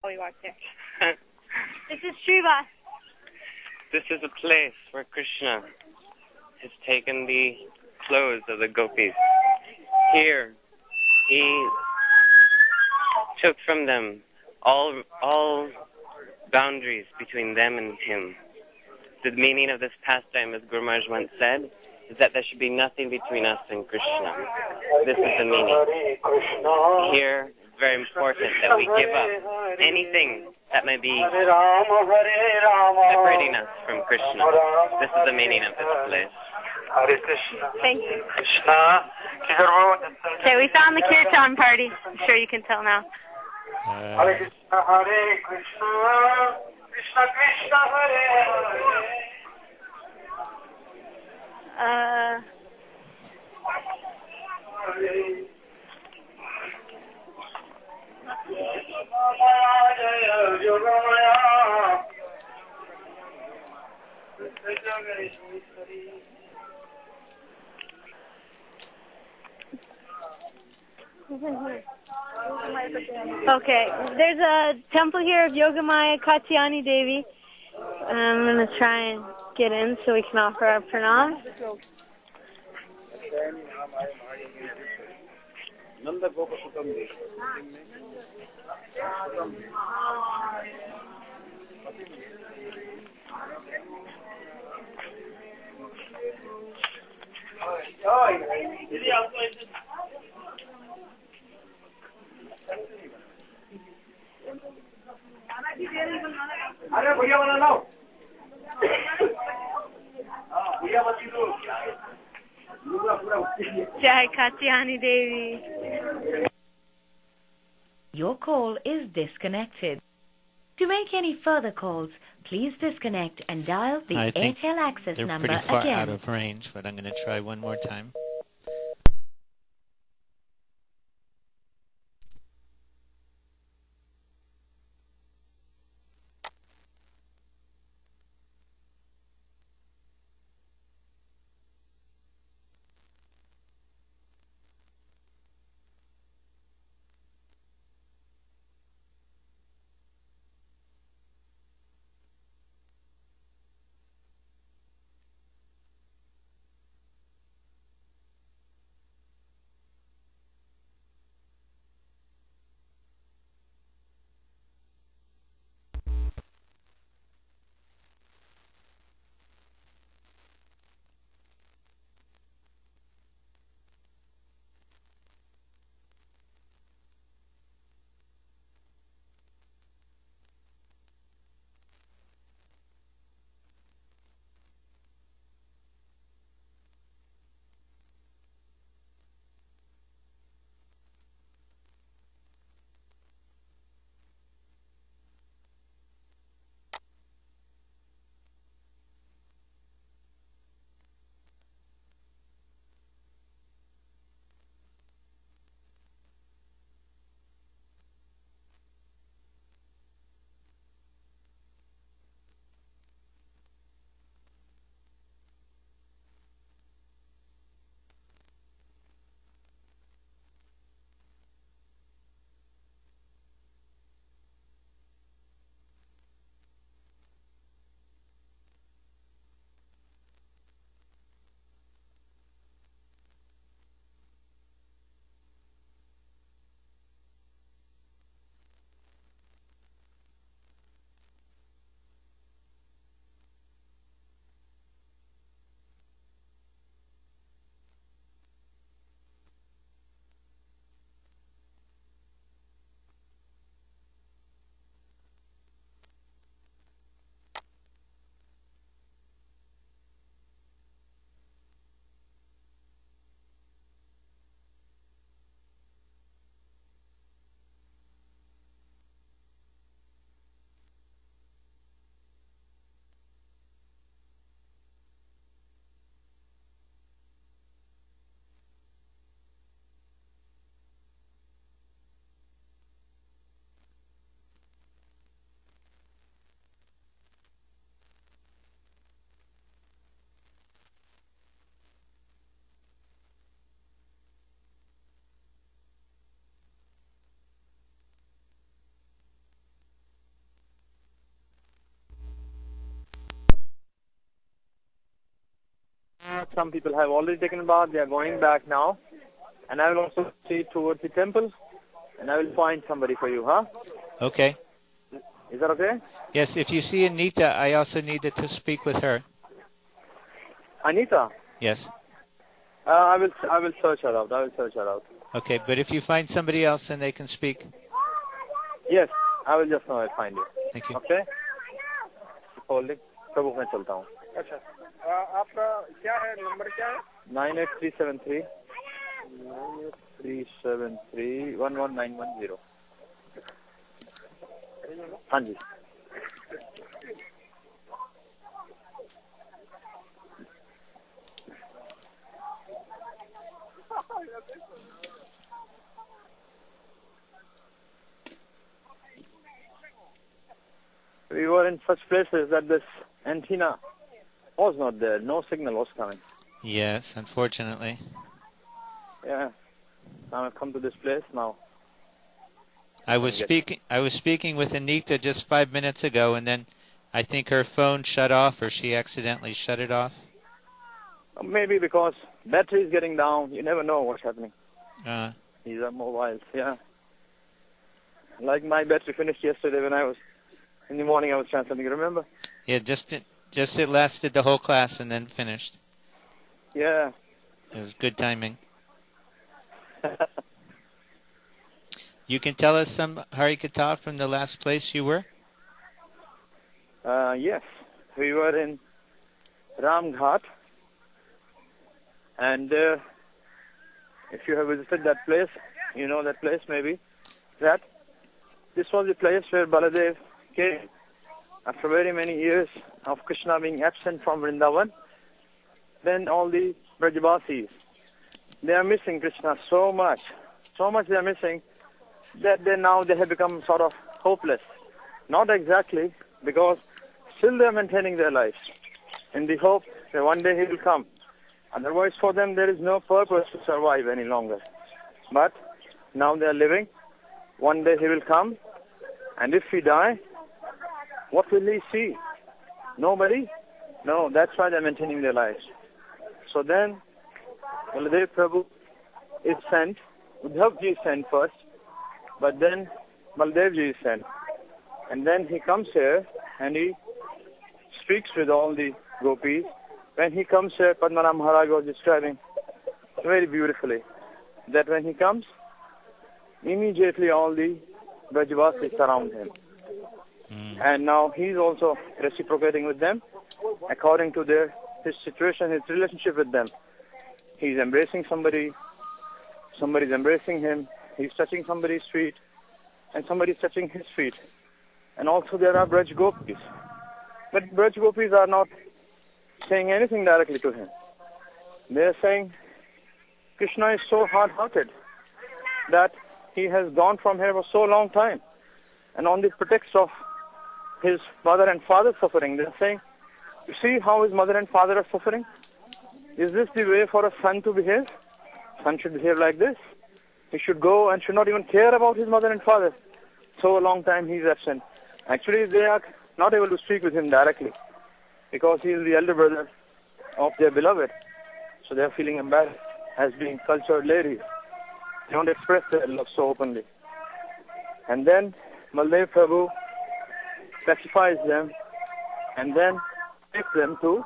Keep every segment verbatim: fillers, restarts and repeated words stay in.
before you walked in. This is Shiva. This is a place where Krishna has taken the clothes of the gopis. Here, he took from them all all boundaries between them and him. The meaning of this pastime, as Guru Maharaj once said, is that there should be nothing between us and Krishna. This is the meaning. Here, it's very important that we give up anything that may be separating us from Krishna. This is the meaning of this place. Thank you. Okay, we found the kirtan party. I'm sure you can tell now. Uh, Hare Krishna, Hare Krishna, Krishna Krishna, Hare Hare. Uh, Okay, there's a temple here of Yogamaya Katyayani Devi. I'm going to try and get in so we can offer our pranam. अरे भैया वाला लाओ भैया बच्ची लो Jai Katyayani Devi. Your call is disconnected. To make any further calls, please disconnect and dial the I think Airtel access they're number pretty far again. out of range, but I'm going to try one more time. Some people have already taken a bath. They are going back now. And I will also see towards the temple. And I will find somebody for you, huh? Okay. Is that okay? Yes, if you see Anita, I also needed to speak with her. Anita? Yes. Uh, I will I will search her out. I will search her out. Okay, but if you find somebody else, then they can speak. Yes, I will just now find you. Thank you. Okay? Holding. प्रभु मैं चलता हूँ. अच्छा. आपका क्या है number क्या है? nine eight three seven three nine eight three seven three one one nine one zero. हाँ जी. We were in such places that this antenna was not there. No signal was coming. Yes, unfortunately. Yeah. Now I've come to this place now. I was speaking I was speaking with Anita just five minutes ago, and then I think her phone shut off, or she accidentally shut it off. Maybe because battery is getting down. You never know what's happening. Uh, These are mobiles, yeah. Like my battery finished yesterday when I was, in the morning I was trying something, remember? yeah, just it, just it lasted the whole class and then finished. Yeah. It was good timing. You can tell us some Harikatha from the last place you were? Uh, yes. We were in Ramghat. And uh, if you have visited that place, you know that place maybe, that this was the place where Baladev came after very many years of Krishna being absent from Vrindavan. Then all the Brajavasis, they are missing Krishna so much, so much they are missing that they now they have become sort of hopeless. Not exactly, because still they are maintaining their lives in the hope that one day he will come. Otherwise for them there is no purpose to survive any longer. But now they are living. One day he will come, and if he die, what will he see? Nobody? No, that's why they are maintaining their lives. So then Baladev Prabhu is sent. Uddhav ji is sent first, but then Baladev ji is sent. And then he comes here and he speaks with all the gopis. When he comes here, Padmanabh Maharaj was describing very beautifully that when he comes, immediately all the Brajavasis surround him. Mm. And now he's also reciprocating with them according to their his situation, his relationship with them. He's embracing somebody, somebody's embracing him, he's touching somebody's feet, and somebody's touching his feet. And also there are Braj Gopis. But Braj Gopis are not saying anything directly to him. They are saying, Krishna is so hard-hearted that he has gone from here for so long time. And on the pretext of his mother and father suffering, they are saying, you see how his mother and father are suffering? Is this the way for a son to behave? Son should behave like this. He should go and should not even care about his mother and father. So a long time he is absent. Actually, they are not able to speak with him directly because he is the elder brother of their beloved. So they are feeling embarrassed as being cultured ladies. They don't express their love so openly. And then Baladev Prabhu pacifies them and then takes them to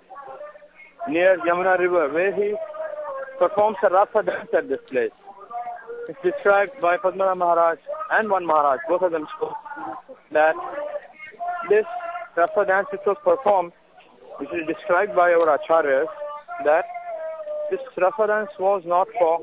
near Yamuna river where he performs a Rasa dance at this place. It's described by Padmanabh Maharaj and one Maharaj, both of them spoke, that this Rasa dance which was performed, which is described by our Acharyas, that this Rasa dance was not for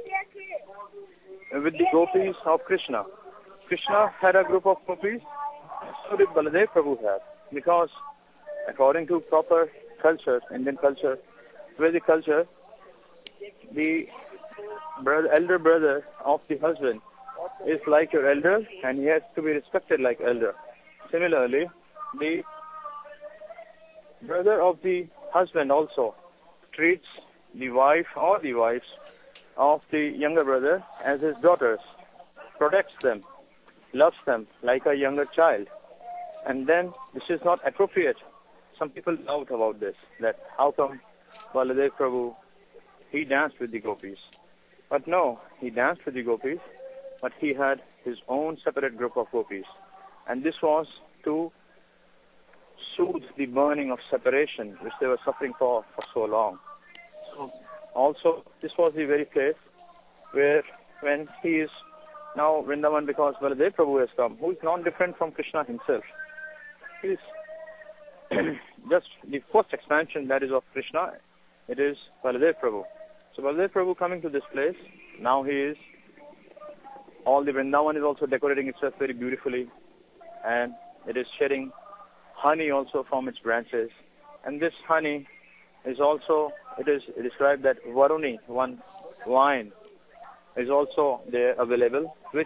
with the gopis of Krishna. Krishna had a group of gopis, so did Baladev Prabhu have, because according to proper culture, Indian culture, Vedic culture, the brother, elder brother of the husband is like your elder and he has to be respected like elder. Similarly, the brother of the husband also treats the wife or the wives of the younger brother as his daughters, protects them, loves them like a younger child. And then this is not appropriate. Some people doubt about this, that how come Baladev Prabhu, he danced with the gopis. But no, he danced with the gopis, but he had his own separate group of gopis. And this was to soothe the burning of separation which they were suffering for for so long. So also, this was the very place where when he is now Vrindavan, because Baladev Prabhu has come, who is not different from Krishna himself. He is just the first expansion that is of Krishna. It is Baladev Prabhu. So Baladev Prabhu coming to this place, now he is, all the Vrindavan is also decorating itself very beautifully, and it is shedding honey also from its branches. And this honey is also, it is described that Varuni, one wine, is also there available, which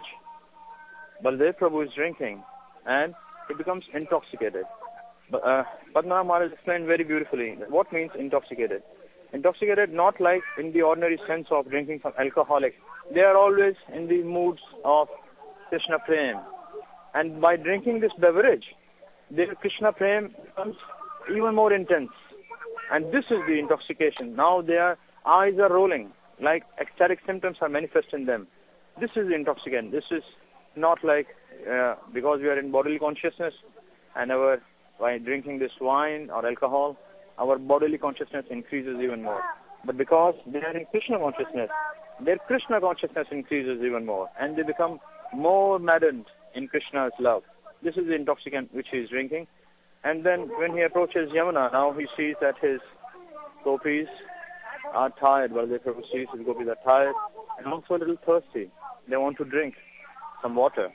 Baladev Prabhu is drinking, and he becomes intoxicated. But, uh, Padmanabh Maharaj explained very beautifully what means intoxicated. Intoxicated not like in the ordinary sense of drinking some alcoholic. They are always in the moods of Krishna Prem. And by drinking this beverage, their Krishna Prem becomes even more intense. And this is the intoxication. Now their eyes are rolling, like ecstatic symptoms are manifest in them. This is the intoxicant. This is not like, uh, because we are in bodily consciousness, and our, by drinking this wine or alcohol, our bodily consciousness increases even more. But because they are in Krishna consciousness, their Krishna consciousness increases even more, and they become more maddened in Krishna's love. This is the intoxicant which he is drinking. And then when he approaches Yamuna, now he sees that his gopis are tired. Baladev Prabhu sees his gopis are tired and also a little thirsty. They want to drink some water,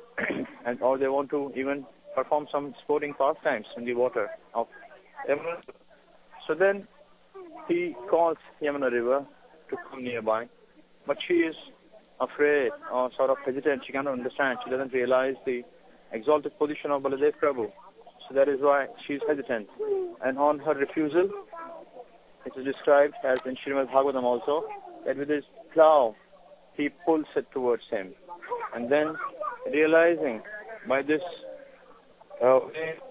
and or they want to even perform some sporting pastimes in the water of Yamuna. So then he calls Yamuna River to come nearby, but she is afraid or sort of hesitant. She cannot understand. She doesn't realize the exalted position of Baladev Prabhu. So that is why she is hesitant. And on her refusal, it is described as in Srimad Bhagavatam also, that with his plow, he pulls it towards him. And then realizing by this uh,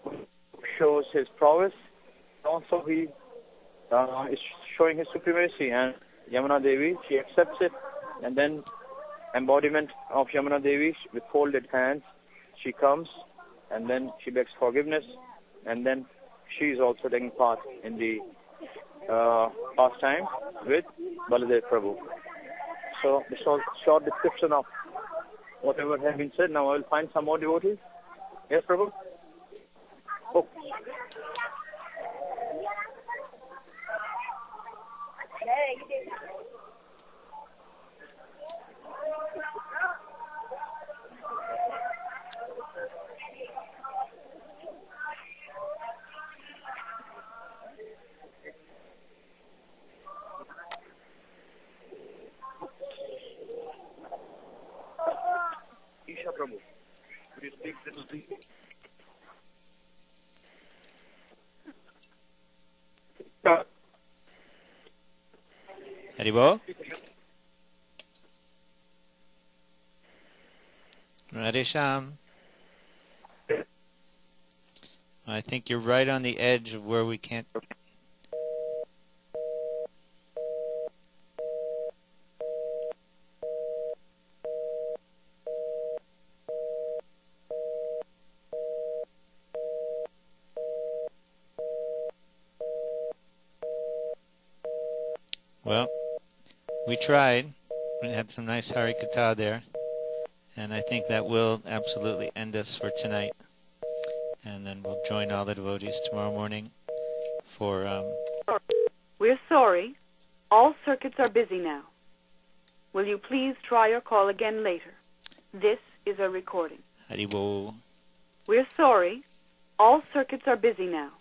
shows his prowess, also he uh, is showing his supremacy, and Yamuna Devi, she accepts it, and then embodiment of Yamuna Devi with folded hands, she comes, and then she begs forgiveness, and then she is also taking part in the uh, pastime with Baladev Prabhu. So this was a short description of whatever has been said. Now I will find some more devotees. Yes, Prabhu? Oh. Isha Prabhu, could you speak little please? Haribo? Radhesham? I think you're right on the edge of where we can't... Well, we tried. We had some nice Harikatha there. And I think that will absolutely end us for tonight. And then we'll join all the devotees tomorrow morning for... Um, We're sorry. All circuits are busy now. Will you please try your call again later? This is a recording. Haribo. We're sorry. All circuits are busy now.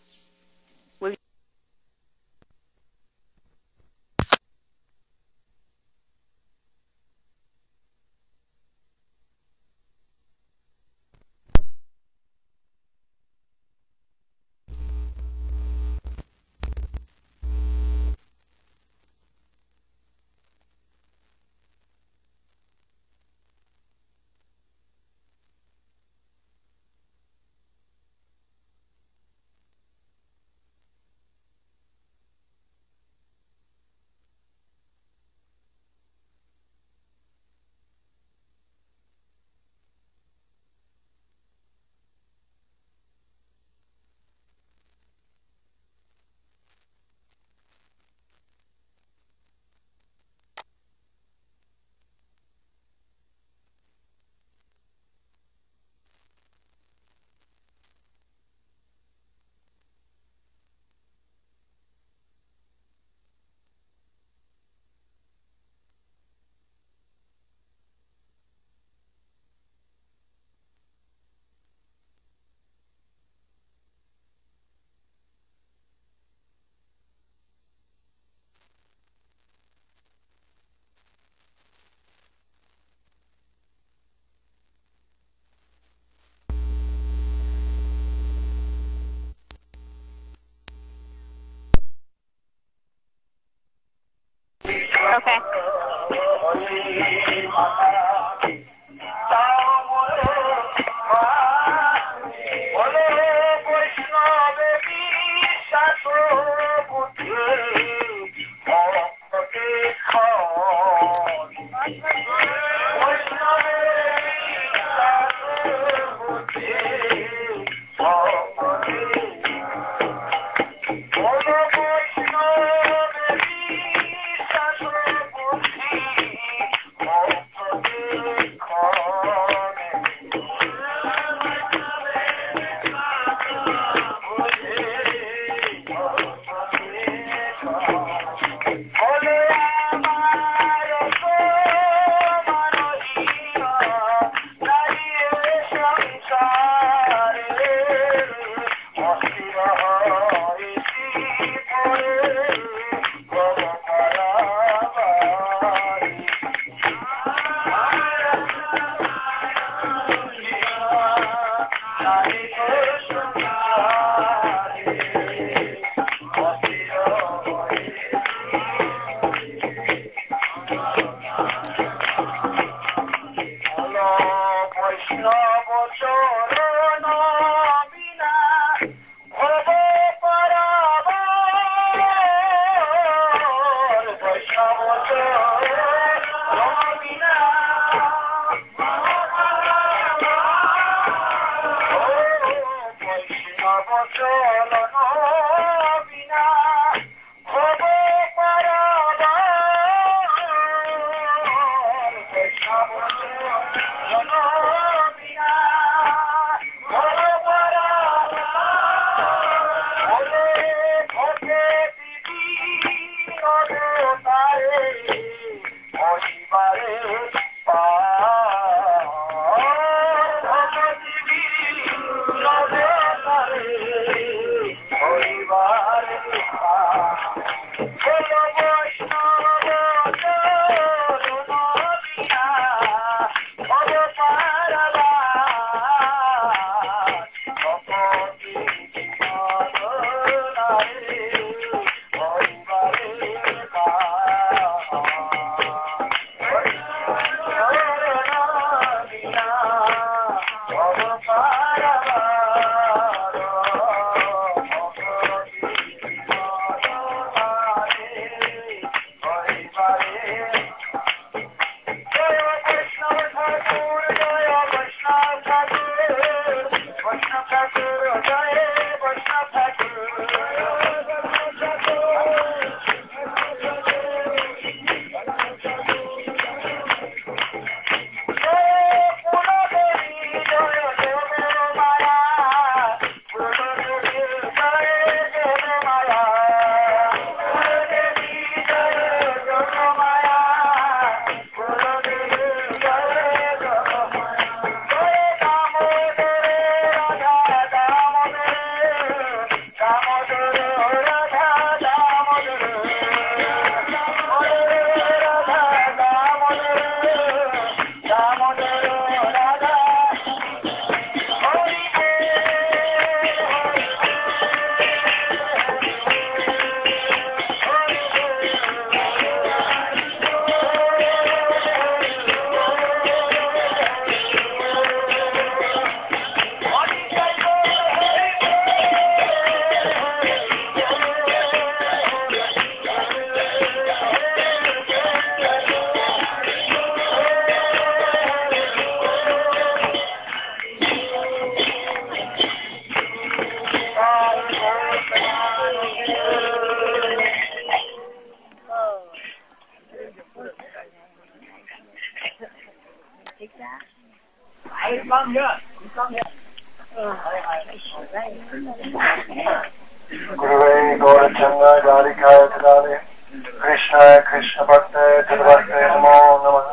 Gurave Gaurachandra Radhikaya Tadale Krishna Krishna Bhakta Tadvarte Namo Namah.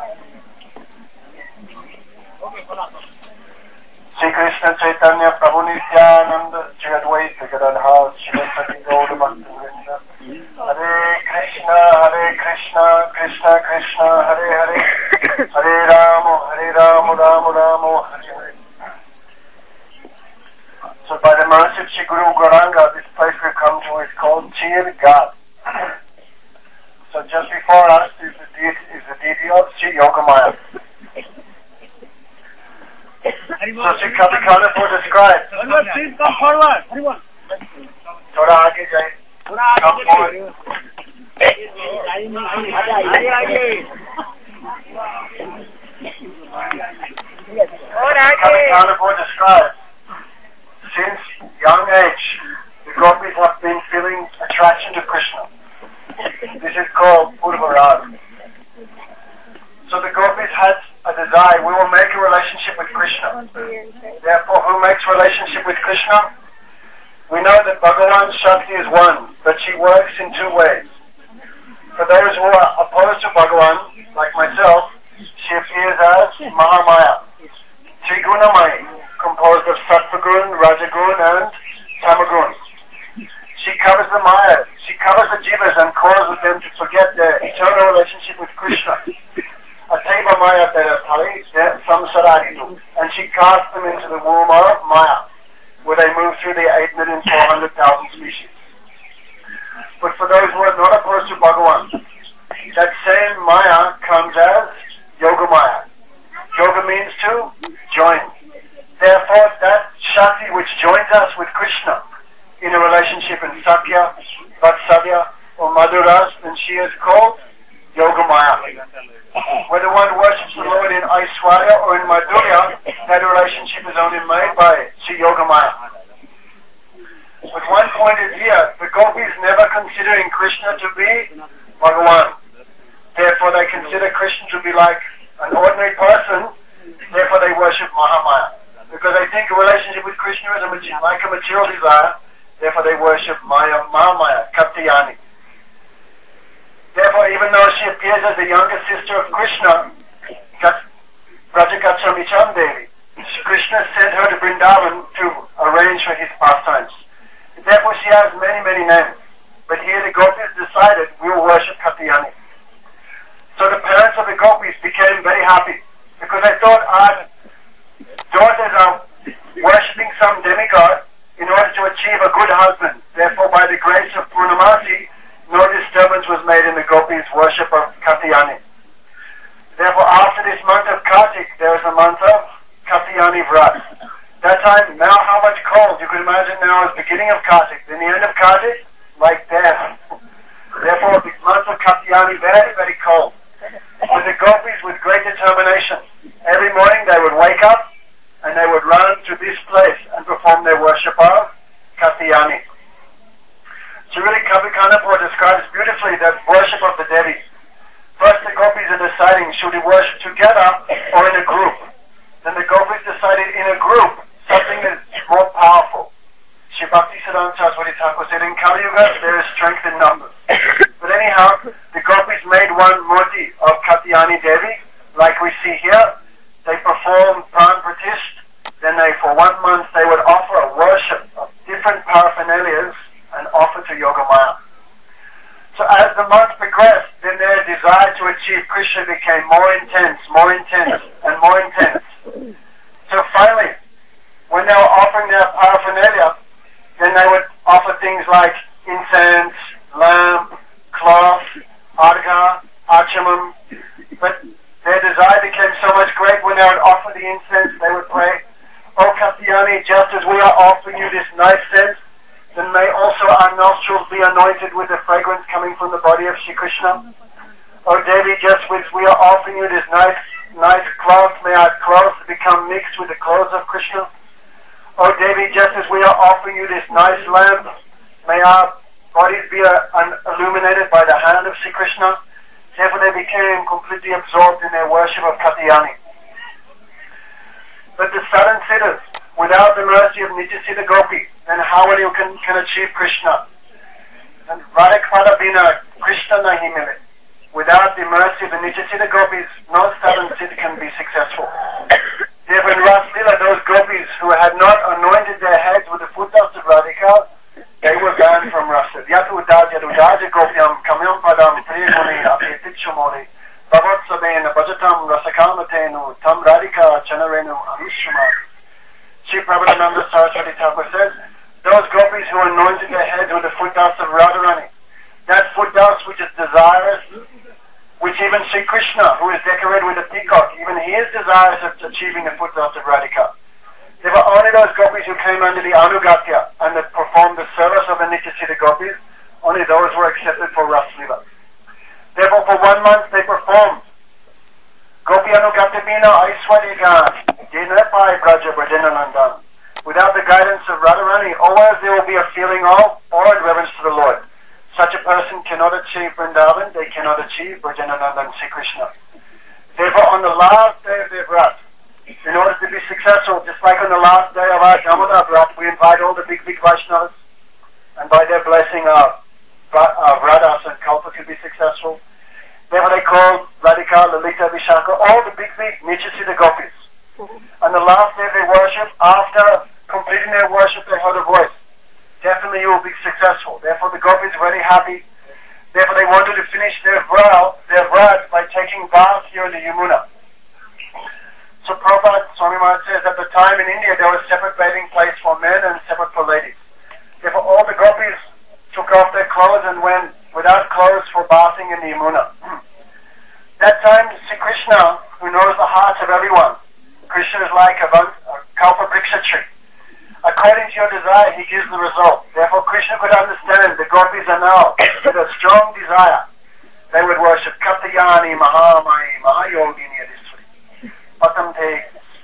Sri Krishna Chaitanya Prabhu Nityananda Sri Advaita Gadadhar Srimati Gaura Bhakta Vrinda. Hare Krishna Hare Krishna Krishna Krishna Hare Hare Hare Rama Hare Rama Rama Rama Hare Hare. So by the mercy of Sri Guru Gauranga, this place we've come to is called Chir Ghat. So just before us is the deity, is the deity of Sri Yogamaya. So Sri Kavikanapur describes. Please come forward. Thoda aage jai. Come forward. Kavikanapur describes. Since young age, the gopis have been feeling attraction to Krishna. This is called Purva Raga. So the gopis had a desire, we will make a relationship with Krishna. Therefore, who makes relationship with Krishna? We know that Bhagavan Shakti is one, but she works in two ways. For those who are opposed to Bhagavan, like myself, she appears as Mahamaya, Trigunamaya, composed of Sattvagun, Rajagun and Tamagun. She covers the Maya, she covers the Jivas and causes them to forget their eternal relationship with Krishna. Ateva Maya Teratali, Samsaraditu, and she casts them into the womb of Maya. Bhagawan. That same Maya comes as Yoga Maya. Yoga means to join. Therefore, that Shakti which joins us with Krishna in a relationship in Sakya, Vatsalya, or Madhuras, then she is called Yoga Maya. Whether one worships the Lord in Aishwarya or in Madhurya, that relationship is only made by Sri Yoga Maya. But one point is here, the gopis never considering Krishna to be Bhagawan. Therefore they consider Krishna to be like an ordinary person, therefore they worship Mahamaya. Because they think a relationship with Krishna is a, like a material desire, therefore they worship Maya, Mahamaya, Katyayani. Therefore, even though she appears as the younger sister of Krishna, Brajakachamicham Devi, Krishna sent her to Vrindavan to arrange for his pastimes. Therefore, she has many, many names. But here the gopis decided we will worship Katyayani. So the parents of the gopis became very happy because they thought our daughters are worshipping some demigod in order to achieve a good husband. Therefore, by the grace of Purnamasi, no disturbance was made in the gopis' worship of Katyayani. Therefore, after this month of Kartik, there is a month of Katyayani Vrat. That time, now how much cold? You can imagine now is beginning of Kartik. Then the end of Kartik, like death. Therefore, the month of Katyayani, very, very cold. With the gopis with great determination. Every morning they would wake up and they would run to this place and perform their worship of Katyayani. So really Kavi Kanapur describes beautifully the worship of the Devis. First the gopis are deciding should we worship together or in a group. Then the gopis decided in a group something is more powerful. Shri Bhaktisiddhanta Saraswati Thakur said in Kali Yuga there is strength in numbers. But anyhow, the gopis made one murti of Katyayani Devi, like we see here. They performed pran pratisht. Then they, for one month, they would offer a worship of different paraphernalias and offer to Yoga Maya. So as the months progressed, then their desire to achieve Krishna became more intense, more intense, and more intense. So finally, when they were offering their paraphernalia, then they would offer things like incense, lamp, cloth, argha, achamam. But their desire became so much great when they would offer the incense, they would pray, "O Katyayani, just as we are offering you this nice scent, then may also our nostrils be anointed with the fragrance coming from the body of Shri Krishna. O Devi, just as we are offering you this nice, nice cloth, may our clothes become mixed with the clothes of Krishna. O Devi, just as we are offering you this nice lamp, may our bodies be uh, illuminated by the hand of Shri Krishna." Therefore they became completely absorbed in their worship of Katyayani. But the southern siddhas, without the mercy of Nityasiddha Gopi, then how will you can, can achieve Krishna? And Radhakpada Bina, Krishna nahi mile. Without the mercy of the Nityasiddha Gopis, no southern siddha can be successful. Therefore in Ras Leela, those gopis who had not anointed their heads with the foot dust of Radhika, they were banned from Rasa. Yatu Udaj Yadudaj Gopyam Kamyam Padam Priyamuni Apititshumori Bhavatsabena Bhajatam Rasakamatenu Tam Radhika Chanarenu Amishuma. Sri Prabhupada Saraswati Thakur says, those gopis who anointed their heads with the foot dust of Radharani, that foot dust which is desirous, which even Sri Krishna, who is decorated with a peacock, even he is desirous of achieving the foot dust of Radhika. There were only those gopis who came under the Anugatya and that performed the service of the Nityasiddha Gopis, only those were accepted for Ras Leela. Therefore for one month they performed Gopi Anugatya Bina Aishwarya Dinapai Braja Brajananandan. Without the guidance of Radharani, always there will be a feeling of awe and reverence to the Lord. Such a person cannot achieve Vrindavan, they cannot achieve Brajananandan Sri Krishna. Therefore on the last day of their Vrat, in order to be successful, just like on the last day of our Damodar Vrat, we invite all the big, big Vaishnavas, and by their blessing our, our Vratas and Kalpa to be successful. Therefore they call Radhika, Lalita, Vishaka, all the big, big Nityasiddha Gopis. And the last day they worship, after completing their worship, they heard a voice. Definitely you will be successful. Therefore the Gopis were very happy. Therefore they wanted to finish their Vrat, their Vrat by taking bath here in the Yamuna. So Prabhupada Swami Maharaj says at the time in India there was a separate bathing place for men and separate for ladies. Therefore all the gopis took off their clothes and went without clothes for bath according to your desire, he gives the result. Therefore, Krishna could understand the gopis are now with a strong desire. They would worship Katyayani, Mahamayi, Mahayogini, Adhiswari, Patamte,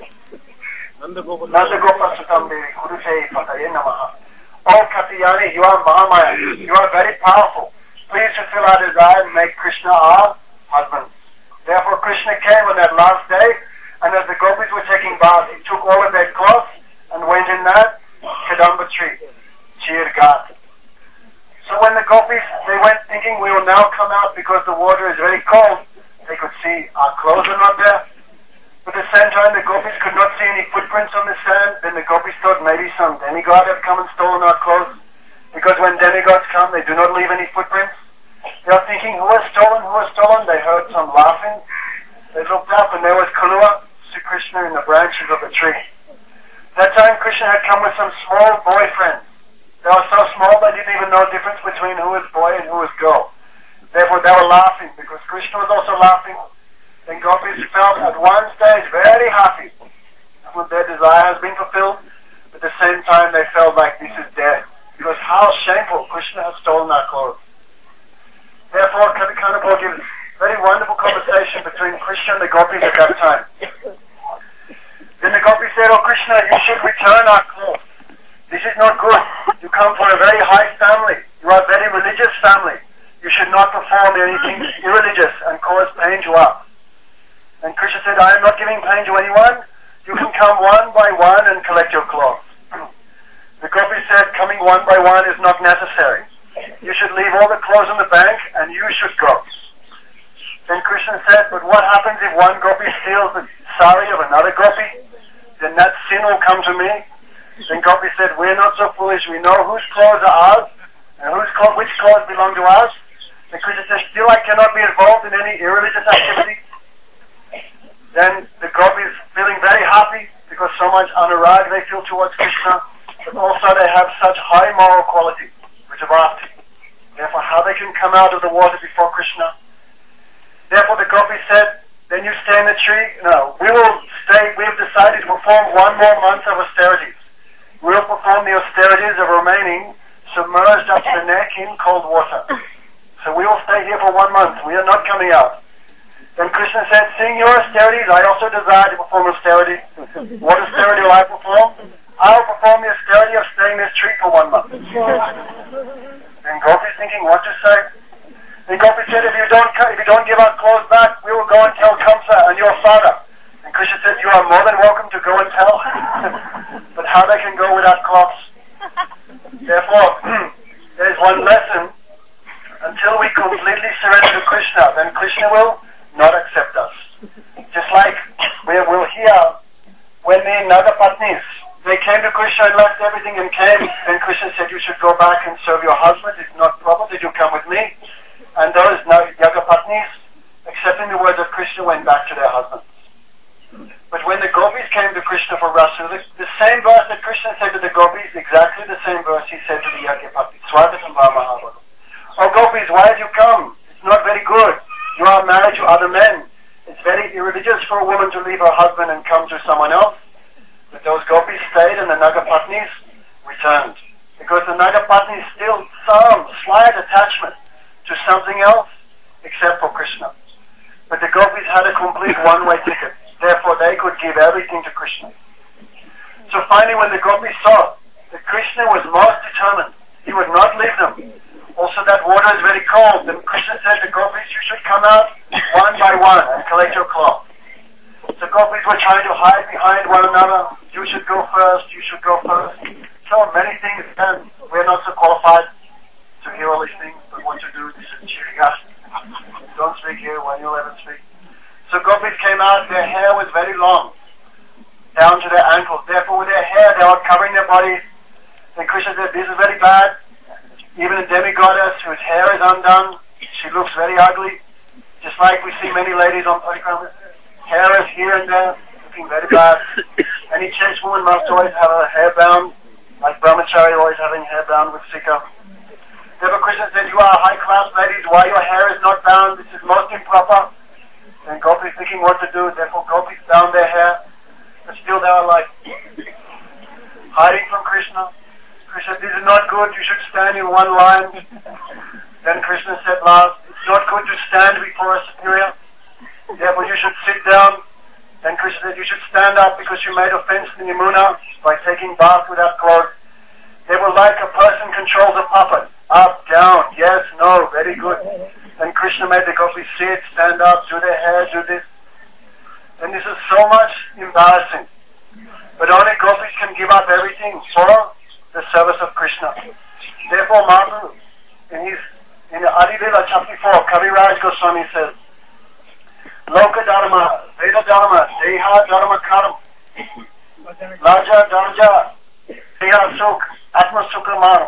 Nandagopa Sutambe, Kurute, Pataye Namaha. Oh Katyayani, you are Mahamaya. You are very powerful. Please fulfill our desire and make Krishna our husband. Therefore, Krishna came on that last day, and as the gopis were taking baths, he took all of their cloths and went in that Kadamba tree, Chirgat. So when the gopis, they went thinking we will now come out because the water is very cold, they could see our clothes are not there. But at the same time, the gopis could not see any footprints on the sand. Then the gopis thought maybe some demigod have come and stolen our clothes. Because when demigods come, they do not leave any footprints. They are thinking, who has stolen, who has stolen? They heard some laughing. They looked up and there was Kalua, Sri Krishna, in the branches of the tree. That time Krishna had come with some small boy friends. They were so small they didn't even know the difference between who was boy and who was girl. Therefore they were laughing because Krishna was also laughing. Then gopis felt at one stage very happy when their desire has been fulfilled. At the same time they felt like this is death. Because how shameful, Krishna has stolen our clothes. Therefore Kavi Kanapur gives a very wonderful conversation between Krishna and the gopis at that time. Then the gopis said, oh Krishna, you should return our clothes. This is not good. You come from a very high family. You are a very religious family. You should not perform anything irreligious and cause pain to us. And Krishna said, I am not giving pain to anyone. You can come one by one and collect your clothes. The gopis said, coming one by one is not necessary. You should leave all the clothes in the bank and you should go. Then Krishna said, but what happens if one gopi steals the sari of another gopi? Then that sin will come to me. Then gopi said, we're not so foolish. We know whose clothes are ours and whose clothes, which clothes belong to us. Then Krishna said, still I cannot be involved in any irreligious activity. Then the gopis feeling very happy because so much anurag they feel towards Krishna, but also they have such high moral quality, which are bhakti. Therefore, how they can come out of the water before Krishna. Therefore, the gopis said, then you stay in the tree. No, we will stay. We have decided to perform one more month of austerities. We will perform the austerities of remaining submerged up to the neck in cold water. So we will stay here for one month. We are not coming out. Then Krishna said, seeing your austerities, I also desire to perform austerity. What austerity will I perform? I will perform the austerity of staying in this tree for one month. Then Gopi is thinking what to say. Then Gopi said, if you don't if you don't give our clothes back, we will go and tell Kamsa and your father. And Krishna said, you are more than welcome to go and tell. But how they can go without clothes? Therefore, there is one lesson. Until we completely surrender to Krishna, then Krishna will not accept us. Just like we will hear when the Nagapatnis, they came to Krishna and left everything and came, then Krishna said, you should go back and serve your husband. It's not proper that you come with me. And those Nagapatnis, accepting the words of Krishna, went back to their husbands. But when the gopis came to Krishna for Rasu, the, the same verse that Krishna said to the gopis, exactly the same verse he said to the Yagyapatnis. Swagatam Mahabharata. Oh gopis, why have you come? It's not very good. You are married to other men. It's very irreligious for a woman to leave her husband and come to someone else. But those gopis stayed and the Nagapatnis returned. Because the Nagapatnis still some slight attachment to something else except for Krishna. But the gopis had a complete one-way ticket. Therefore they could give everything to Krishna. So finally when the gopis saw that Krishna was most determined, he would not leave them. Also that water is very cold. Then Krishna said to gopis, you should come out one by one and collect your cloth. So gopis were trying to hide behind one another. You should go first, you should go first. So many things, and we're not so qualified to hear all these things, but what to do, this is Chirigat. Don't speak here when you'll ever speak. So gopis came out, their hair was very long, down to their ankles. Therefore with their hair, they were covering their bodies. Then Krishna said, this is very bad. Even a demigoddess whose hair is undone, she looks very ugly. Just like we see many ladies on parikrama, hair is here and there, looking very bad. Any chaste woman must always have her hair bound, like brahmachari always having hair bound with sikha. Therefore Krishna said, you are high class ladies, why your hair is not bound? This is most improper. And gopis thinking what to do, therefore gopis bound their hair, but still they were like, hiding from Krishna. Krishna said, this is not good, you should stand in one line. Then Krishna said last, it's not good to stand before a superior, therefore you should sit down. Then Krishna said, you should stand up because you made offense to Yamuna by taking bath without clothes. They were like a person controls a puppet. Up, down, yes, no, very good. Then Krishna made the gopis sit, stand up, do their hair, do this. And this is so much embarrassing. But only gopis can give up everything for the service of Krishna. Therefore, Mahaprabhu, in his in the Adi Lila chapter four, Kaviraj Goswami says, Loka Dharma, Veda Dharma, Deha Dharma Karam, Raja Dharja, Deha Sukh, Atma Sukha Maram.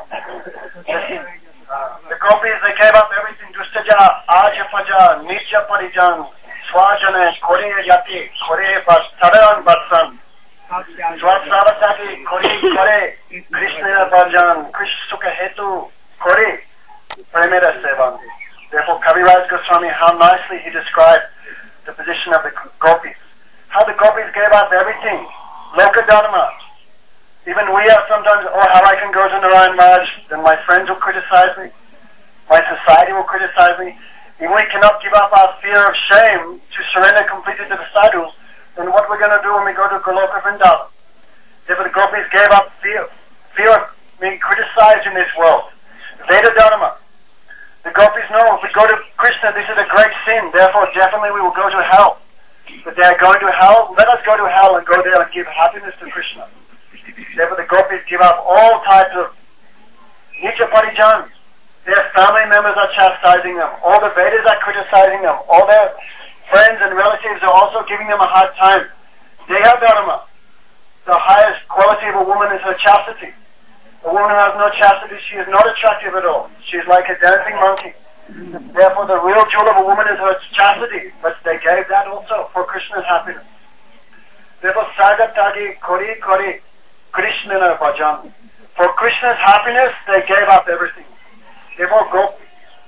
The gopis, they gave up everything. Dustaja, Aja Paja, Nitya Parijan, Swajane, Kore Yati, Kore Bas, Tadaran Batsan, Swat Savataki, Kore Kore, Krishna Bhajan, Krishna Sukha Hetu, Kore, Premeda Sevan. Therefore, Kaviraj Goswami, how nicely he described the position of the gopis. How the gopis gave up everything. Loka Dharma. Even we are sometimes, oh, how I can go to Narayan Maharaj, then my friends will criticize me. My society will criticize me. If we cannot give up our fear of shame to surrender completely to the sadhus, then what we're going to do when we go to Goloka Vrindavan? Therefore, the gopis gave up fear. Fear of being criticized in this world. Veda Dharma. The gopis know if we go to Krishna, this is a great sin, therefore definitely we will go to hell. But they are going to hell, let us go to hell and go there and give happiness to Krishna. Therefore the gopis give up all types of Nitya Parijan. Their family members are chastising them. All the Vedas are criticizing them. All their friends and relatives are also giving them a hard time. Deha Dharma. The highest quality of a woman is her chastity. A woman who has no chastity, she is not attractive at all. She is like a dancing monkey. Therefore, the real jewel of a woman is her chastity. But they gave that also for Krishna's happiness. Therefore, Sagatagi Kori Kori Krishna Bhajan. For Krishna's happiness, they gave up everything. Therefore, Gopi.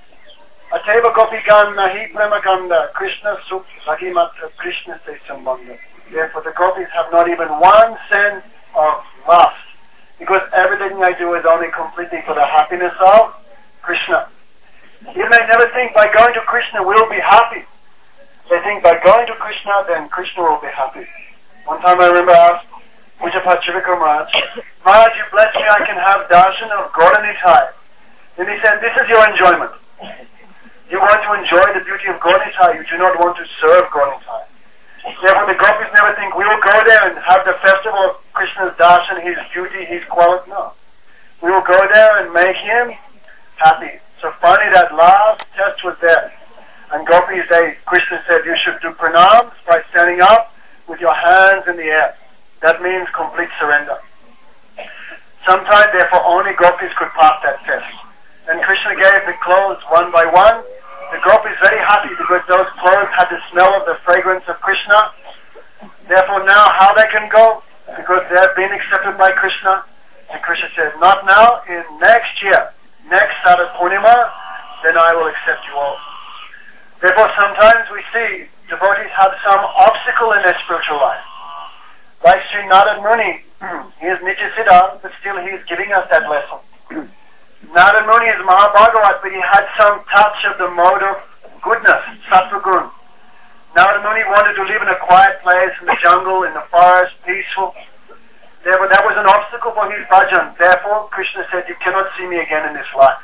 Ateva Gopi Ganda Hi Premaganda Krishna Sukh Sagimatra Krishna Se Sambandha. Therefore, the gopis have not even one cent of lust. Because everything I do is only completely for the happiness of Krishna. You may never think by going to Krishna we'll be happy. They think by going to Krishna, then Krishna will be happy. One time I remember I asked Pujapad Chivika Maharaj, Maharaj, you bless me, I can have darshan of Gauranitai. Then he said, this is your enjoyment. You want to enjoy the beauty of Gauranitai, you do not want to serve Gauranitai. Therefore, the gopis never think we will go there and have the festival of Krishna's darshan, his beauty, his quality. No. We will go there and make him happy. So finally that last test was there. And gopis, they, Krishna said, you should do pranams by standing up with your hands in the air. That means complete surrender. Sometimes, therefore, only gopis could pass that test. And Krishna gave the clothes one by one. The gopis very happy because those clothes had the smell of the fragrance of Krishna. Therefore now how they can go? Because they have been accepted by Krishna. And Krishna said, not now, in next year, next Sadhu Purnima, then I will accept you all. Therefore sometimes we see devotees have some obstacle in their spiritual life. Like Sri Narad Muni, he is Nityasiddha, but still he is giving us that lesson. Narad Muni is Mahabhagavat, but he had some touch of the mode of goodness, Sattva Gun. Narad Muni wanted to live in a quiet place, in the jungle, in the forest, peaceful. Therefore, that was an obstacle for his bhajan. Therefore, Krishna said, you cannot see me again in this life.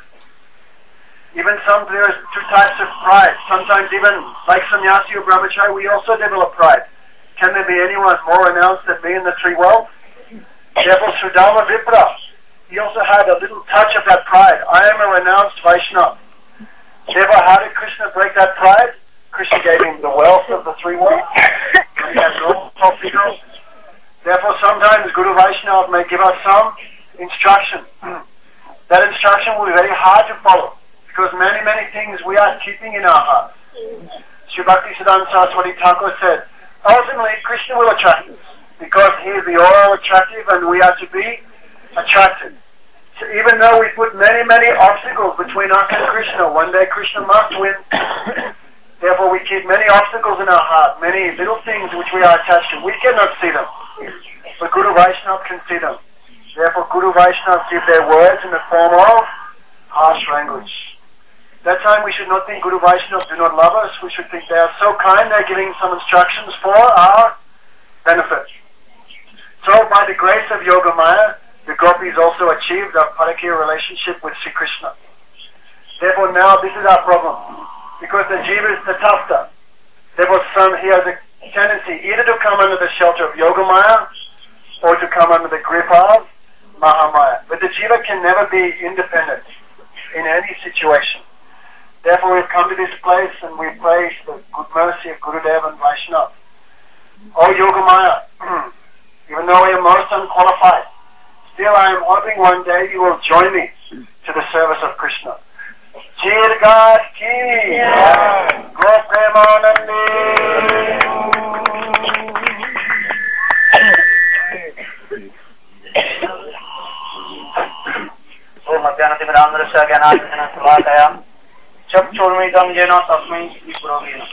Even some, there are two types of pride. Sometimes even, like sannyasi or brahmachari, we also develop pride. Can there be anyone more renounced than me in the three worlds? Therefore, Sudama Vipra, he also had a little touch of that pride. I am a renounced Vaishnava. Therefore, how did Krishna break that pride? Krishna gave him the wealth of the three worlds. He has no top ego. Therefore, sometimes Guru Vaishnava may give us some instruction. That instruction will be very hard to follow because many, many things we are keeping in our hearts. Sri Bhaktisiddhanta Saraswati Thakur said, ultimately, Krishna will attract us because he is the all attractive and we are to be attracted. So even though we put many, many obstacles between us and Krishna, one day Krishna must win. Therefore we keep many obstacles in our heart, many little things which we are attached to. We cannot see them, but Guru Vaishnava can see them. Therefore, Guru Vaishnavas give their words in the form of harsh language. That time we should not think Guru Vaishnavas do not love us. We should think they are so kind, they're giving some instructions for our benefit. So by the grace of Yogamaya, the gopis also achieved a parakya relationship with Sri Krishna. Therefore now this is our problem. Because the jiva is the tafta. Therefore son, he has a tendency either to come under the shelter of Yogamaya or to come under the grip of Mahamaya. But the jiva can never be independent in any situation. Therefore we've come to this place and we praise the good mercy of Gurudev and Vaishnava. O Yogamaya, even though I am most unqualified, still I am hoping one day you will join me to the service of Krishna. Chirgat ki Go Premanandi. So Madhyanati Viramrasya Gyanadhyana Salataya Chap Chormidam Jena Tasmai Sri Puravina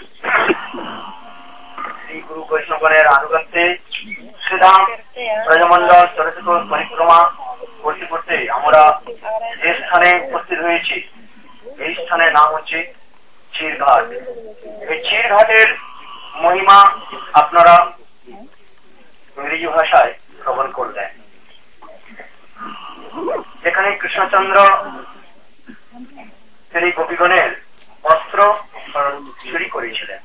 Sri Guru Vaishnavaner Anugante Sridham Rajamandal Saraswati Parikrama করতে করতে আমরা যে স্থানে উপস্থিত হয়েছি এই স্থানের নাম হচ্ছে চিরঘাট। এই চিরঘাটের মহিমা আপনারা ইংরেজি ভাষায় শ্রবণ করলেন। যেখানে কৃষ্ণচন্দ্র তিনি গোপীগণের বস্ত্র চুরি করেছিলেন।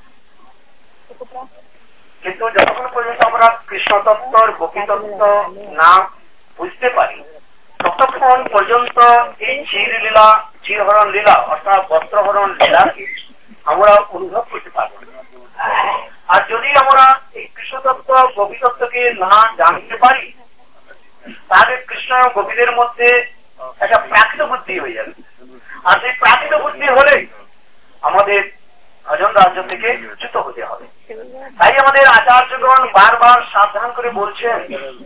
কিন্তু যতক্ষণ পর্যন্ত আমরা কৃষ্ণ তত্ত্বর গোপী তত্ত্ব না বুঝতে পারি ততক্ষণ পর্যন্ত এই চির লীলা চিরহরণ লীলা অর্থাৎ বস্ত্রহরণ লীলাকে আমরা অনুভব করতে পারবো না। আর যদি আমরা এই কৃষ্ণ তত্ত্ব গোপী তত্ত্বকে না জানতে পারি তাহলে কৃষ্ণ গোপীদের মধ্যে একটা প্রাকৃত বুদ্ধি হয়ে যাবে। আর সেই প্রাকৃত বুদ্ধি হলে আমাদের ভজন রাজ্য থেকে চ্যুত হতে হবে। তাই আমাদের আচার্যগণ বারবার সাবধান করে বলছেন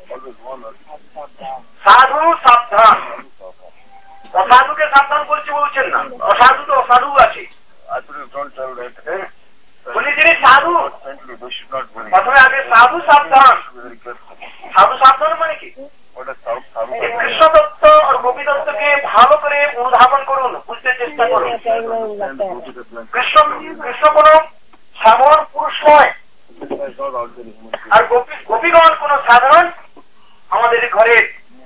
সাধু সাবধান। অসাধুকে সাবধান করছে বলছেন না, অসাধু তো অসাধু আছে। বলি যিনি সাধু প্রথমে আগে সাধু সাবধান। সাধু সাবধান মানে কি? কৃষ্ণ তত্ত্ব আর গোপী তত্ত্বকে ভালো করে অনুধাবন করুন, বুঝতে চেষ্টা করুন। কৃষ্ণ কৃষ্ণ কোন সাধারণ পুরুষ নয়, আর গোপী গোপীগণ কোন সাধারণ আমাদের ঘরের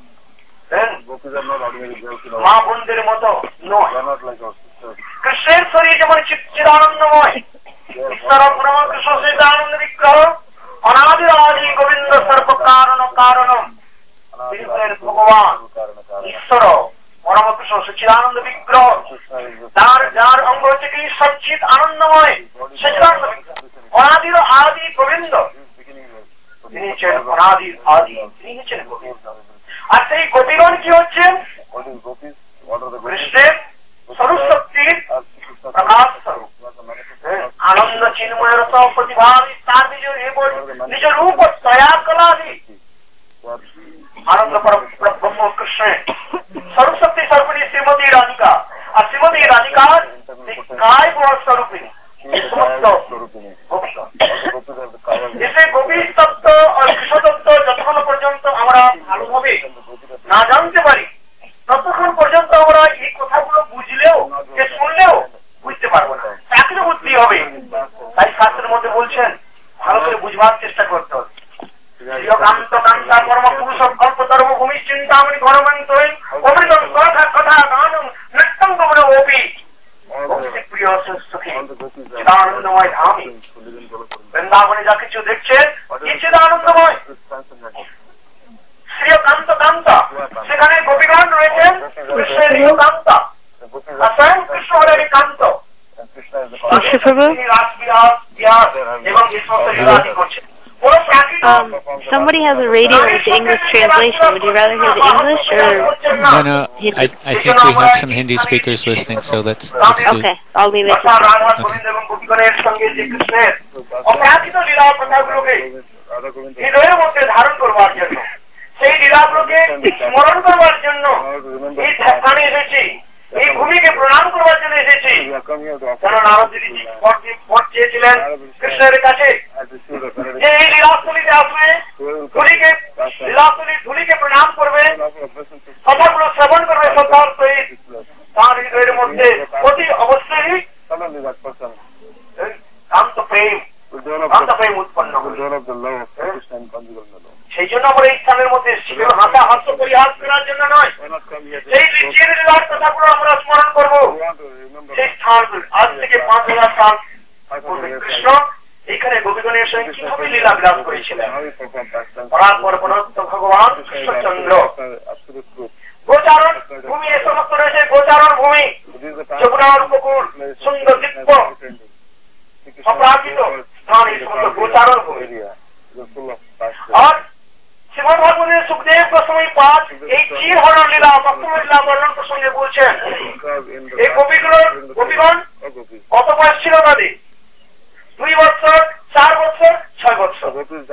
মা বোনদের মতো নয়। কৃষ্ণের শরীর যেমন চিদানন্দময়, ঈশ্বর ব্রহ্ম কৃষ্ণ চিদানন্দ বিগ্রহ অনাদি আদি গোবিন্দ সর্ব কারণ কারণম ভগবান ঈশ্বর পরম কৃষ্ণ সচিদানন্দ বিগ্রহ, যার যার অঙ্গ হচ্ছে কি সচ্চিত আনন্দময় সচিদানন্দ বিগ্রহ অনাদির আদি গোবিন্দ, তিনি হচ্ছেন অনাদির আদি, তিনি হচ্ছেন গোবিন্দ। আর সেই গোপীগণ কি হচ্ছেন? কৃষ্ণের স্বরূপ শক্তির প্রকাশ স্বরূপ, আনন্দ চিন্ময় রস প্রতিভাবী তার নিজ নিজ রূপ দয়া কলাদি আনন্দ ব্রহ্ম কৃষ্ণের স্বরূপ শক্তি স্বরূপিণী শ্রীমতী রাধিকা। আর শ্রীমতী রাধিকার কায় গুণ স্বরূপিণী সমস্ত গোপী তত্ত্ব আর কৃষ্ণ তত্ত্ব যতক্ষণ পর্যন্ত আমরা ভালোভাবে না জানতে পারি ততক্ষণ পর্যন্ত আমরা এই কথাগুলো বুঝলেও যে শুনলেও বুঝতে পারবো না, চাকরি বুদ্ধি হবে। তাই শাস্ত্রের মধ্যে বলছেন ভালো করে বুঝবার চেষ্টা করতে হবে। কান্ত কান্তা কর্ম পুরুষ কল্প ধর্ম ভূমি চিন্তামণি ঘরমন্ত অমৃতম কথা কথা গানম নৃত্যম গমন ওপি প্রিয় সুখী চিদানন্দময় ধামী। বৃন্দাবনে যা কিছু দেখছেন কি চিদানন্দময় শ্রী কান্ত কান্তা, সেখানে গোপীগণ রয়েছেন কৃষ্ণের কান্তা, আর স্বয়ং কৃষ্ণ হলেন কান্ত। এবং এই সমস্ত লীলাদি করছেন। Um, somebody has a radio with the English translation. Would you rather hear the English or? No, no. I, I think we have some Hindi speakers listening, so let's let's do. Okay, I'll leave it. হৃদয়ের মধ্যে ধারণ করবার জন্য, সেই লীলাগুলোকে স্মরণ করবার জন্য এই স্থানে এসেছি, এই ভূমিকে প্রণাম করবার জন্য এসেছি। কেন নারদজি পথ চেয়েছিলেন কৃষ্ণের কাছে যে এই লীলাস্থলীতে আসবে, ধুলিকে লীলাস্থলীর ধুলিকে প্রণাম করবে কথাগুলো শ্রবণ করবে শ্রদ্ধার সহিত, তার হৃদয়ের মধ্যে অতি অবশ্যই শান্ত প্রেম শান্ত প্রেম উৎপন্ন হবে। সেই জন্য আমরা এই স্থানের মধ্যে হাসা হাস্য পরিহাস করার জন্য নয়, সেই লিচির লীলার কথাগুলো আমরা স্মরণ করবো। সেই স্থান আজ থেকে পাঁচ হাজার সাল পূর্বে কৃষ্ণ এখানে গোপীগণের সঙ্গে কিভাবে লীলা বিলাস করেছিলেন। পরাৎপর পরত্ব ভগবান কৃষ্ণচন্দ্র গোচারণ ভূমি এ সমস্ত রয়েছে, গোচারণ ভূমি, যমুনার উপকূল, সুন্দর দিব্য অপ্রাকৃত স্থান, এই সমস্ত গোচারণ ভূমি। আর শ্রীমদ ভাগবতের সুখদেব গোস্বামী পাঠ এই চির হরণ লীলা বক্তব্য লীলা বর্ণন প্রসঙ্গে বলছেন, এই গোপীগুলোর গোপীগণ কত বয়স ছিল তাদের? দুই বছর, চার বছর, ছয় বছর।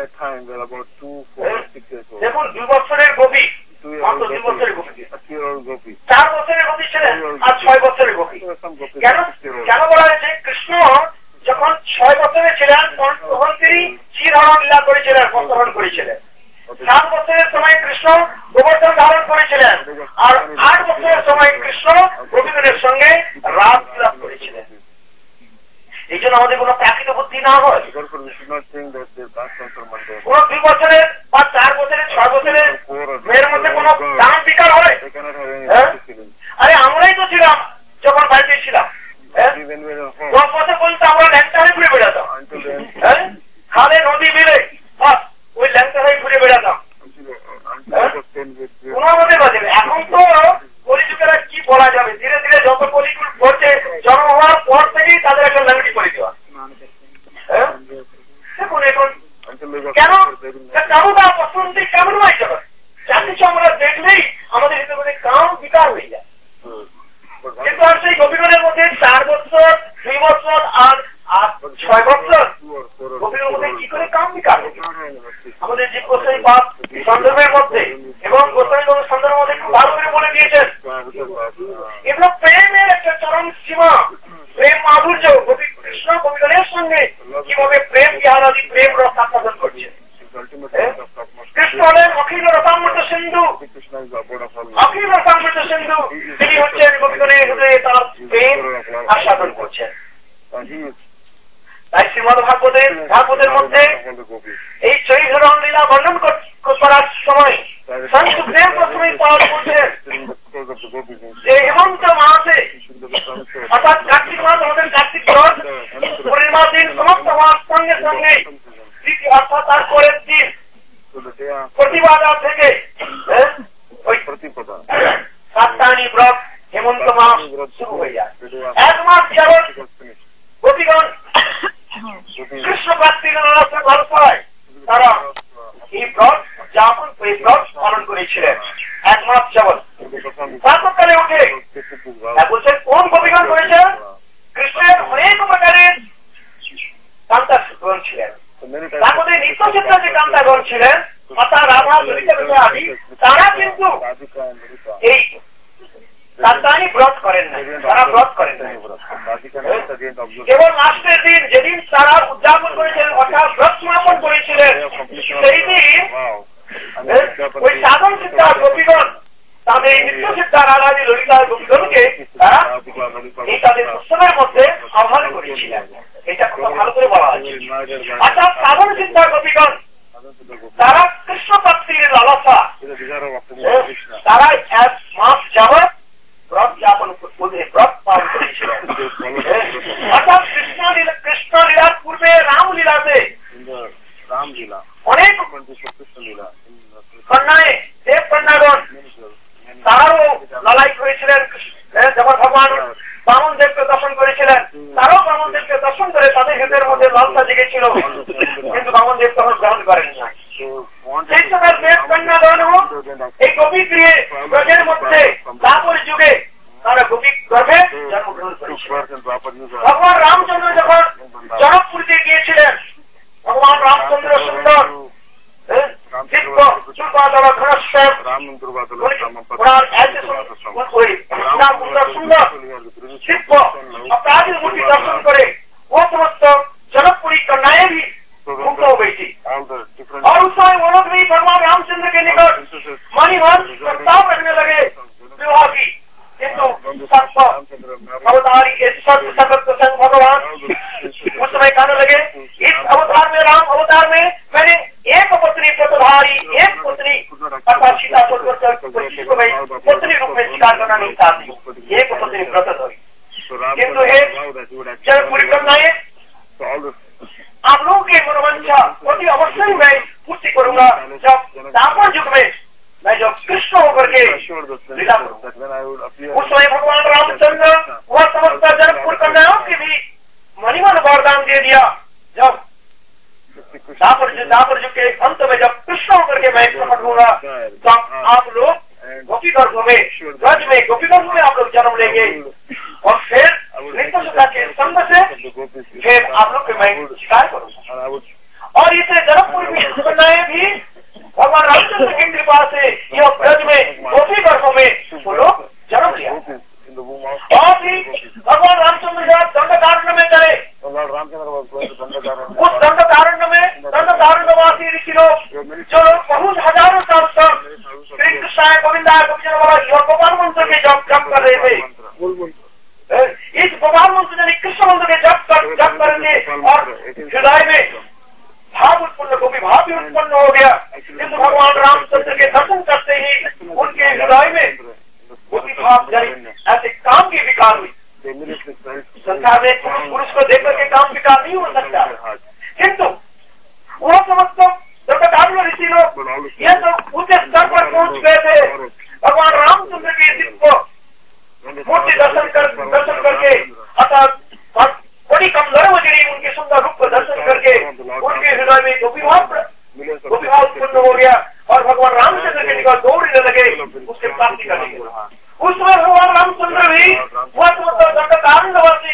দেখুন, দুই বছরের গোপী, মাত্র দুই বছরের গোপী, চার বছরের গোপী ছিলেন আর ছয় বছরের গোপী। কেন কেন বলা হয়েছে? কৃষ্ণ যখন ছয় বছরে ছিলেন তখন তিনি চিরহরণ লীলা করেছিলেন, বস্ত্রহরণ করেছিলেন। সাত বছরের সময় কৃষ্ণ গোবর্ধন ধারণ করেছিলেন, আর আট বছরের সময় কৃষ্ণ গোপীগণের সঙ্গে রাস বিলাস করেছিলেন। এই জন্য আমাদের কোন প্রাকৃত বুদ্ধি না হয়, কোন দুই বছরের বা চার বছরের ছয় বছরের মেয়ের মধ্যে কোন দাম বিকার হয়? আরে আমরাই তো ছিলাম যখন বাড়িতে ছিলাম, দশ বছর পর্যন্ত আমরা ল্যাংটা হয়ে ঘুরে বেড়াতাম, খালে নদী মিলে ওই ল্যাংটা হয়ে ঘুরে বেড়াতাম, কোন আমাদের বাজে। এখন তো কলিযুগের কি বলা যাবে, ধীরে ধীরে যত কলিযুগ ঘটছে, জন্ম হওয়ার পর থেকেই তাদের একটা ল্যাংটি করে দেওয়া। দেখুন এখন কেন কেমন পছন্দ কেমন হয় যাবে, যা কিছু আমরা দেখলেই আমাদের ভিতরে কাম বিকার হয়ে যায়। কিন্তু আর সেই গোপীগণের মধ্যে চার বছর, দুই বছর আর আট ছয় বছর গোপীগণের মধ্যে কি করে কাম বিকার হবে? আমাদের যে গোস্বামী পাঠ সন্দর্ভের মধ্যে এবং গোস্বামী সন্দর্ভের মধ্যে খুব ভালো করে বলে দিয়েছেন, এগুলো প্রেমের একটা চরম সীমা, প্রেম মাধুর্য। গোপী কৃষ্ণ গোপীগণের সঙ্গে কিভাবে প্রেম বিহার আদি প্রেম রস আস্বাদন করছে। কৃষ্ণ হলেন অখিল রসামৃত সিন্ধু, অখিল রসামৃত সিন্ধু, তিনি হচ্ছেন গোপীগণের হৃদয়ে তার প্রেম আস্বাদন করছেন। তাই শ্রীমদ ভাগবতের ভাগবতের মধ্যে এই চৈধরণ লীলা বর্ণন করার সময় সংসুখদেব গোস্বামী পাঠ বলছেন যে হেমন্ত মাসে অর্থাৎ কার্তিক মাস, আমাদের কার্তিক মাস পূর্ণিমা দিন সমাপ্ত হওয়ার সঙ্গে সঙ্গে অর্থাৎ তার পরের দিন প্রতিবাদা থেকে ওই সাপ্তাহিনী ব্রত হেমন্ত মাস শুরু হয়ে যায়। এক মাস যাবৎ গোপীগণ কৃষ্ণ প্রাপ্তির ভালো পায়, তারা এই ব্রত যাপন এই ব্রত পালন করেছিলেন এক মাস যাবৎ। প্রাতঃকালে উঠে বলছেন কোন গোপীগণ করেছেন? কৃষ্ণের অনেক প্রকারের কান্তাগণ ছিলেন, তার মধ্যে নিত্য চিত্র যে কান্তাগণ ছিলেন অর্থাৎ রাধা ললিতা আদি, তারা কিন্তু এই সাপ্তাহিনী ব্রত করেন না, তারা ব্রত করেন না। কেবল লাস্টের দিন যেদিন তারা উদযাপন করেছিলেন অর্থাৎ ব্রত সমাপন করেছিলেন, সেই দিন ওই সাধন সিদ্ধা গোপীগণ তাদের নিত্য সিদ্ধা রাধাদি ললিতা গোপীগণকে তারা এই তাদের উৎসবের মধ্যে আহ্বান করেছিলেন। এটা খুব ভালো করে বলা হয়েছে। অর্থাৎ সাধন সিদ্ধা গোপীগণ তারা কৃষ্ণ প্রাপ্তির লালসা, তারা এক মাস যাবৎ ব্রত যাপন ব্রত পালন করেছিলেন। অর্থাৎ কৃষ্ণ লীলা কৃষ্ণ লীলার পূর্বে রাম লীলাতে অনেক কন্যায় দেব কন্যাগণ তারাও লড়াই করেছিলেন। যেমন ভগবান বামন দেবকে দর্শন করেছিলেন, তারাও বামন দেবকে দর্শন করে তাদের হৃদয়ের মধ্যে লালসা জেগেছিল, কিন্তু বামন দেব তখন গ্রহণ করেন না। সেই সময় দেব কন্যাগণ এই গোপী গৃহে ব্রজের মধ্যে তারপর যুগে তারা গোপী গর্ভে জন্মগ্রহণ করেছিলেন। ভগবান রামচন্দ্র যখন জনকপুরীতে গিয়েছিলেন, ভগবান রামচন্দ্র সুন্দর দিব্য চূড়াতলা ঘনশ্যাম ওনার সুন্দর দিব্য অপরাধীর মূর্তি দর্শন করে ও সমস্ত জনকপুরী कन्याएं भी मुक्त हो गई थी। और उस समय वो लोग भी भगवान रामचंद्र के निकट मणिमन प्रस्ताव रखने लगे पत्नी रूप में स्वीकार करना नहीं चाहती, एक पत्नी व्रत धरी। किंतु हे जनकपुरी कन्याएं, आप लोगों की मनोवांछा अति अवश्य ही मैं पूर्ति करूंगा जब दापर युग में मैं जब कृष्ण होकर के लीला करूंगा। उस समय भगवान रामचंद्र वह समस्त जनकपुर कन्याओं के भी मणिमन वरदान दे दिया। जब दापर दापर युग के अंत में जब कृष्ण होकर के मैं प्रकट होगा तब आप लोग गोपी गर्भ में ब्रज में गोपी गर्भ में आप लोग जन्म लेंगे और फिर नित्य सुधा के संग से फिर आप लोग के मैं शिकार करूंगा। और इसे जनकपुर में कन्याएं भी भगवान रामचंद्र की कृपा से यह ब्रज में गोपी गर्भ में वो लोग जन्म लिया। और भी भगवान रामचंद्र जब दंडकारण्य में गए, उस दंडकारण्य में दंडकारण्यवासी ऋषि लोग जो लोग बहुत हजारों साल तक श्री कृष्णाय गोविंदाय गोपीजन वाला यह गोपाल मंत्र के जप जप कर रहे थे। इस गोपाल मंत्र यानी कृष्ण मंत्र के जप कर जप करेंगे और हृदय में भाव उत्पन्न गोपी भाव भी उत्पन्न हो गया। किंतु भगवान रामचंद्र के दर्शन करते ही उनके हृदय में गोपी भाव ऐसे काम की विकार हुई। संसार में पुरुष पुरुष को देख करके काम विकार नहीं हो सकता, किंतु वह समस्त दंडकारण्य ऋषि लोग ये तो ऊंचे स्तर पर पहुंच गए थे। भगवान रामचंद्र के दिव्य मूर्ति दर्शन कर दर्शन करके अर्थात बड़ी कम नरवजरी उनके सुंदर रूप को दर्शन करके उनके हृदय में गोपीभाव गोपीभाव उत्पन्न हो गया और भगवान रामचंद्र के निकट दौड़ने लगे उसके प्राप्ति करने के। उस समय भगवान रामचंद्र भी वह समस्त दंडकारण्यवासी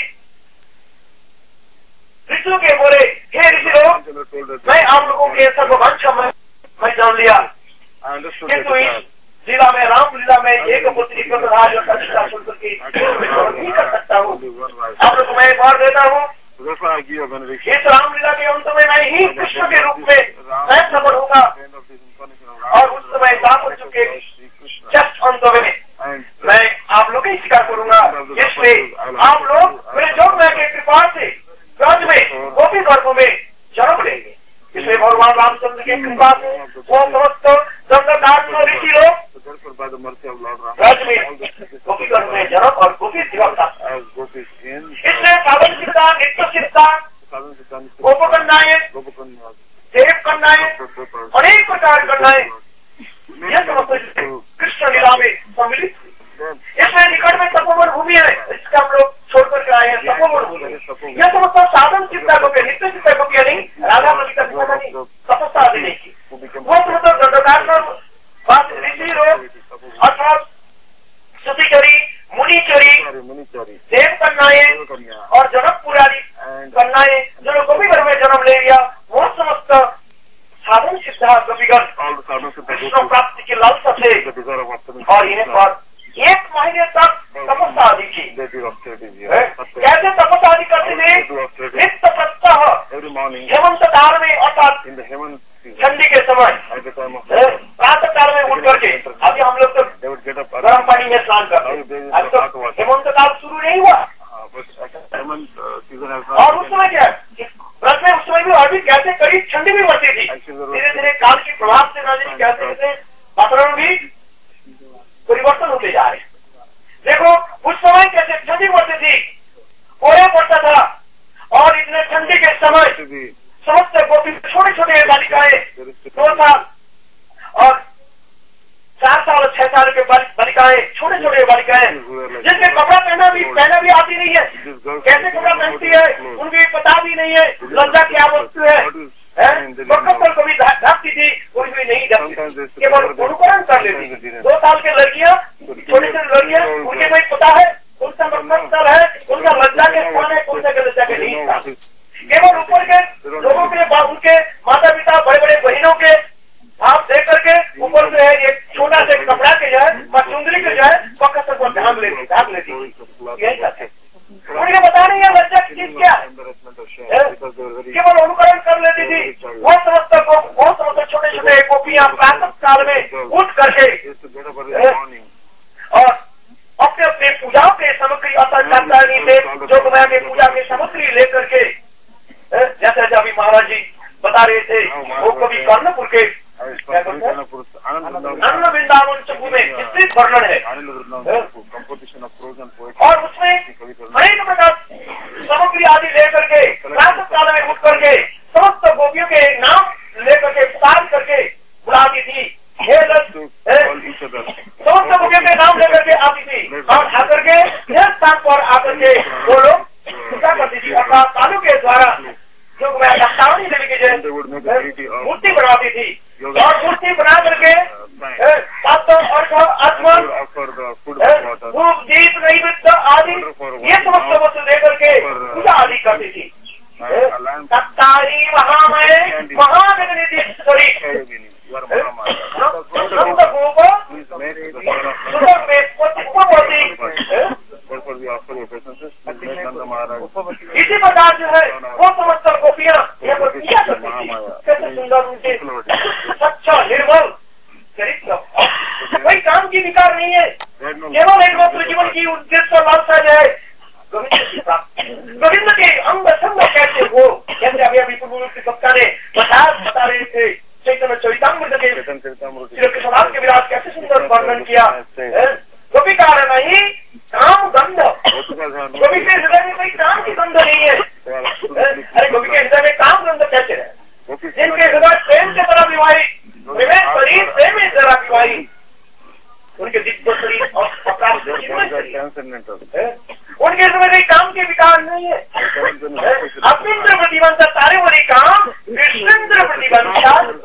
ऋषियों के बोले, हे ऋषि लोग, मैं आप लोगों के सर्ववांछा में मैं जान लिया, किंतु इस लीला में राम लीला में एक पुत्री प्रधान नहीं कर सकता हूँ। आप लोग मैं बार देता हूँ, इस रामलीला के अंत में मैं ही कृष्ण के रूप में मैं प्रकट होगा और उस समय दापर चुके जस्ट अंत में मैं आप लोग ही स्वीकार करूंगा। इसलिए आप लोग मेरे जोग में के कृपा से ब्रज में गोपी गर्भ में जन्म लेंगे। इसलिए भगवान रामचंद्र की कृपा से वो समस्त दंडकारण्य ऋषि लोग ब्रज में गोपी गर्भ में जन्म और गोपी जीवन प्राप्त। इसलिए साधन सिद्धा नित्य सिद्धा गोप कन्याएं देव कन्याएं अनेक प्रकार कन्याएं यह समस्त कृष्ण लीला में सम्मिलित हुई। इसमें निकट में तपोवन भूमि है, इसका हम लोग छोड़कर के आए हैं तपोवन भूमि। यह समस्त साधन सिद्धा गोपी नित्य सिद्धा गोपियां नहीं, राधा रानी का सिद्धा नहीं, तपस्या आदि नहीं की। वो समस्त दंडकारण्य ऋषि लोग अर्थात स्तुतिचरी मुनिचरी देव कन्याएं और जनकपुरारी कन्याएं जो गोपी घर में जन्म ले लिया, वो समस्त साधन सिद्धा गोपीगण कृष्ण प्राप्ति की लालसा से और इन्हें पर एक महीने तक तपस्या आदि की। कैसे तपस्या आदि करते थे? नित्य प्रत्यह हेमंत काल में अर्थात ठंडी के समय प्रातः काल में उठ करके, अभी हम लोग तो गर्म पानी में स्नान करते हैं, अभी तो हेमंत काल शुरू नहीं हुआ। और उस समय क्या व्रत में उस समय भी अभी कैसे कड़ी ठंडी भी बढ़ती थी, धीरे धीरे काल के प्रभाव से न जाने कैसे कैसे वातावरण भी परिवर्तन होते जा रहे। देखो उस समय कैसे ठंडी बढ़ती थी, कोहरा पड़ता था और इतने ठंडी के समय समस्त गोपी छोटे छोटे बालिकाएं दो साल और चार साल और छह साल के बालिकाएं छोटे छोटे बालिकाएं जिनके कपड़ा पहना भी पहना भी आती नहीं है, कैसे कपड़ा पहनती है उनकी पता भी नहीं है, लज्जा क्या वस्तु है, कपड़ों को भी ढकती थी कोई भी नहीं ढकती, केवल अनुकरण कर लेती। दो साल की लड़कियां छोटी छोटी लड़कियां उनके कोई पता है कौन सा मकसद है, कौन सा लज्जा के स्थान है, कौन सा लज्जा के नहीं था। केवल ऊपर के लोगों के उनके माता पिता बड़े बड़े बहनों के भाव देख करके ऊपर से है एक छोटा से कपड़ा के जो है चुंदरी के जो है पक्का को ढाक लेती ढाक लेती यही करते। उनके बता नहीं है लज्जा की चीज क्या है, केवल अनुकरण कर लेती थी। वो समस्त वो समस्त छोटे छोटे गोपियां प्रातः काल में उठ करके और अपने अपने पूजाओं के सामग्री अर्थात से जो के पूजा की सामग्री लेकर के, जैसे अभी महाराज जी बता रहे थे वो कभी कर्णपुर के आनंद वृंदावन चंबू में विस्तृत वर्णन है। composition of prose and poetry. और उसमें अनेक प्रकार सामग्री आदि लेकर के प्रातः काल में उठ करके समस्त गोपियों के नाम लेकर के पुकार करके बुलाती थी। समस्त गोपियों के नाम लेकर के आती थी और आकर के यह स्थान पर आकर के वो लोग पूजा करती थी। अर्थात तालु के द्वारा जो मैं दत्तावनी देवी की जय मूर्ति बनाती थी और मूर्ति बना करके सातों अर्घ आत्मन धूप दीप नैवेद्य आदि ये समस्त वस्तु देकर के पूजा आदि करती थी। दत्तारी महामय महानगरीश्वरी इसी प्रकार जो है वो समस्त गोपियां यहाँ पर पूजा करती थी। कैसे सुंदर उनके सच्चा निर्मल चरित्र, कोई काम की विकार नहीं है, केवल एक मात्र जीवन की उद्देश्य लालसा जो है गोविंद के अंग संग कैसे हो, जैसे अभी अभी पूर्व के वक्ता ने बता बता रहे थे चैतन्य चरितामृत के श्री कृष्णदास के विराट कैसे सुंदर वर्णन किया। गोपी का नहीं काम गंध, गोपी के हृदय में कोई काम की गंध नहीं है। अरे गोपी के हृदय में काम गंध कैसे है? जिनके हृदय प्रेम से तरह विवाही, प्रेम शरीर प्रेम में जरा विवाही, उनके दिव्य शरीर और उनके हृदय में काम के विकार नहीं है। अपनिंद्र प्रतिबंध तारे वाली काम कृष्णेंद्र प्रतिबंध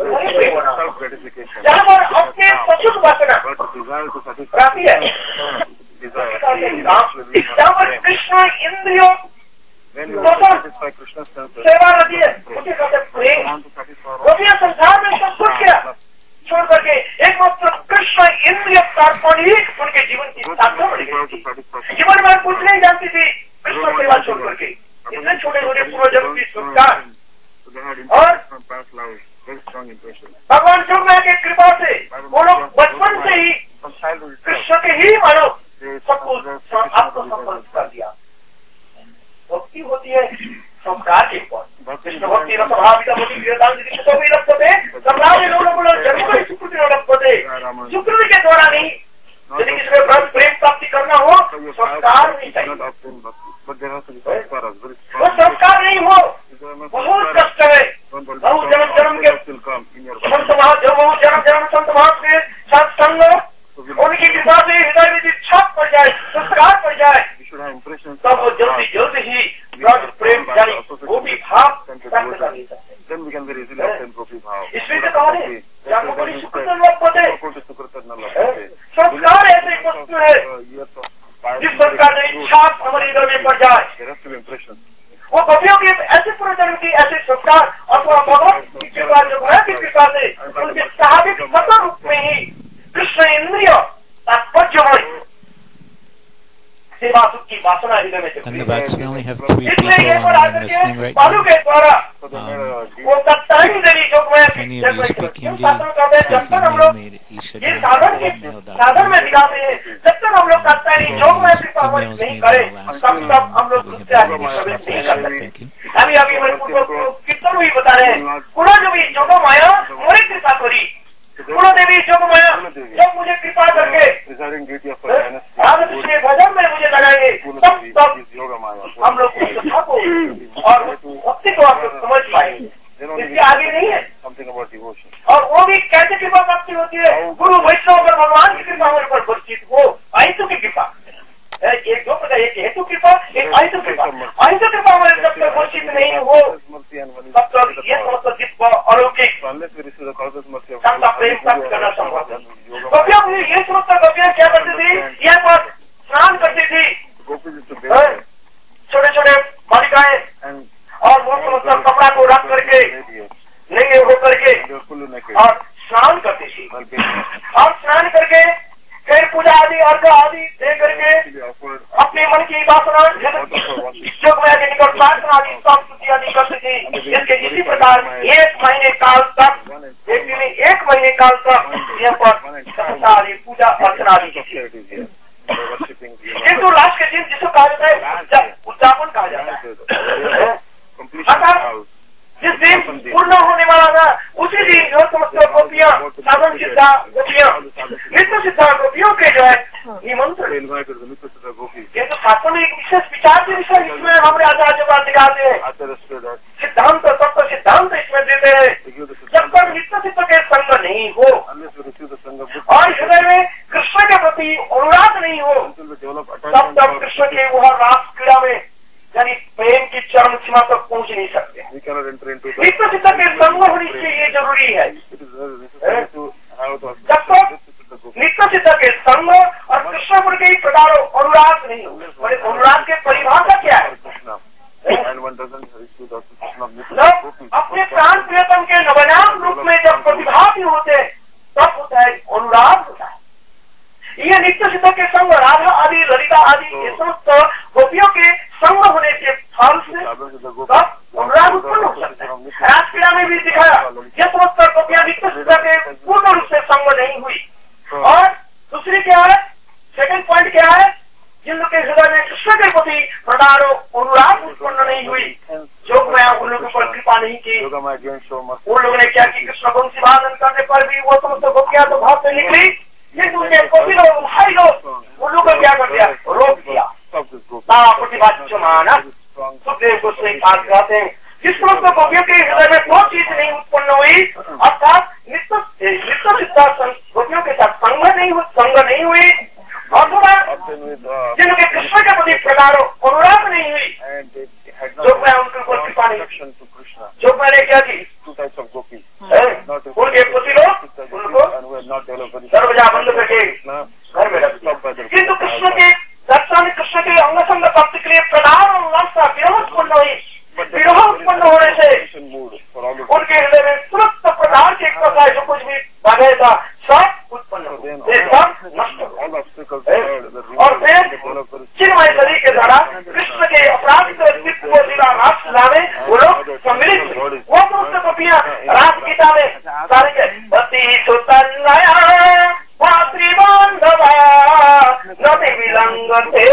जहाँ पर अपने सचुत वासना प्राप्ति है, जहाँ पर कृष्ण इंद्रियों सेवा रहती है, उसे कहते प्रेम। गोपियां संसार में सब कुछ किया छोड़ करके एकमात्र कृष्ण इंद्रिय कार्पण ही उनके जीवन की साधना बनी गई। जीवन में कुछ नहीं जानती थी कृष्ण सेवा छोड़ करके। इतने छोटे छोटे पूर्वजन्म की संस्कार और भगवान शिव के कृपा से वो लोग बचपन से ही कृष्ण के ही मानो सबको आपको संपर्क कर दिया। भक्ति होती है संस्कार के ऊपर। कृष्ण भक्ति न स्वभावित सुकृति के द्वारा नहीं, यदि किसी को प्रेम प्राप्ति करना हो संस्कार नहीं चाहिए। वो संस्कार नहीं हो बहुत कष्ट है। बहु जन्म जन्म के संत महा जन्म जन्म संत महात्मा सत्संग उनकी कृपा से हृदय में छाप पड़ जाए, संस्कार पड़ जाए, तब वो जल्दी जल्दी ही प्रेम यानी गोपी भाव प्राप्त कर नहीं सकते। इसलिए तो कहा है संस्कार ऐसे वस्तु है जिस संस्कार की छाप हमारे हृदय में पड़ जाए। वो गोपियों के ऐसे पुनर्जन्म की ऐसे संस्कार और भगवान की कृपा जो है की कृपा से उनके स्वाभाविक सत्य रूप में ही कृष्ण इंद्रिय तात्पर्य सेवा सुख की वासना हृदय में चलती है। We only have three people online listening right now. के द्वारा वो दत्तानी देवी जो मैं any of you speak Hindi, please email me at isha साधन में दिखाते हैं। जब तक हम लोग दत्तानी योग में प्रवेश नहीं करें तब तक हम लोग उससे आगे प्रवेश नहीं कर सकते। अभी अभी मैं कीर्तन भी बता रहे हैं, पुनः जो भी जोगो माया मोरी कृपा करी, पुनः देवी जोगो माया जब मुझे कृपा करके भजन में मुझे लगाएंगे तब तब हम लोग उस कथा को और भक्ति को आप लोग समझ पाएंगे। इसके आगे नहीं है। और वो भी कैसे कृपा प्राप्ति होती है? गुरु वैष्णव अगर भगवान की कृपा हमारे ऊपर वर्षित हो, आयु की कृपा, एक दो प्रकार, एक हेतु कृपा एक आयु कृपा। आयु कृपा हमारे जब तक वर्षित नहीं हो तब तक ये समस्त दिव्य अलौकिक सबका प्रेम प्राप्त करना संभव है। गोपियां मुझे ये समझता गोपियां क्या करती थी, यहाँ पर स्नान करती थी छोटे छोटे बालिकाएं और वो समस्त कपड़ा को रख करके लेंगे हो करके और स्नान करती थी। और स्नान करके फिर पूजा आदि अर्घ आदि दे करके अपने मन की वासना के निकट प्रार्थना आदि सब स्तुति आदि करती थी। इसके इसी प्रकार एक महीने काल तक एक दिन एक महीने काल तक यहाँ पर तपस्या आदि पूजा अर्चना आदि की थी। किंतु लास्ट के दिन जिसको कहा जाता है उद्यापन कहा जाता है, अर्थात जिस दिन पूर्ण होने वाला था उसी दिन जो समस्त गोपियां साधन सिद्धा गोपियां नित्य सिद्धा गोपियों के जो है निमंत्रण ये तो शास्त्र में एक विशेष विचार के विषय इसमें हमारे आचार्य बात दिखाते हैं, सिद्धांत तत्व सिद्धांत इसमें देते हैं। जब तक नित्य चित्त के संग नहीं हो और हृदय में कृष्ण के प्रति अनुराग नहीं हो, तब तक कृष्ण के वह रास क्रीड़ा में यानी प्रेम की चरम सीमा तक पहुंच नहीं सकते। नित्य चित्त के संग होने से ये जरूरी है। जब तक नित्य चित्त के संग और कृष्ण पर के प्रकार अनुराग नहीं हो, अनुराग के परिभाषा क्या है? अपने प्राण प्रियतम के नवनाम रूप में जब प्रतिभागी होते तब होता है अनुराग होता है। ये नित्य चित्त के संग राधा आदि ललिता आदि ये समस्त गोपियों के संग होने के फल से तब अनुराग उत्पन्न हो सकता है। रासक्रीड़ा में भी दिखाया ये समस्त गोपियां नित्य चित्त के पूर्ण रूप से संग नहीं हुई। और दूसरी क्या है, सेकंड पॉइंट क्या है, जिन लोग के हृदय में कृष्ण के प्रति प्रगाढ़ अनुराग उत्पन्न नहीं हुई, जो मैं उन लोगों पर कृपा नहीं की, उन लोगों ने क्या की, कृष्ण वंशी वादन करने पर भी वो समस्त गोपियां तो भाव से निकली, लेकिन उनके कपि लोग भाई लोग उन लोगों को क्या कर दिया, रोक दिया। प्रतिभाच्य मानस सुखदेव गोस्वामी कहते हैं जिस समस्त गोपियों के हृदय में कोई चीज नहीं उत्पन्न हुई, अर्थात नित्य नित्य सिद्धार्थ गोपियों के साथ संग नहीं हुई संग नहीं हुई अथवा जिनके कृष्ण के प्रति प्रकार अनुराग नहीं हुई, जो मैं उनके ऊपर कृपा नहीं, जो मैंने क्या की उनके प्रति लोग उनको दरवाजा बंद करके घर में रख दिया। किंतु कृष्ण के दर्शन कृष्ण के अंग संग प्राप्ति के लिए प्रधान उल्लासा विरोह उत्पन्न हुई, विरोह उत्पन्न होने से उनके हृदय में तुरंत प्रकार के प्रकार जो कुछ भी बाधाएं था सब उत्पन्न हो, सब नष्ट हो। और फिर चिन्मय शरीर के द्वारा कृष्ण के अपराधिक अस्तित्व को सीधा रास लाने वो लोग सम्मिलित हुए। वो समस्त गोपियां रास गीता में सारे पति सुतन्नया मातृबांधवा नदी विलंगते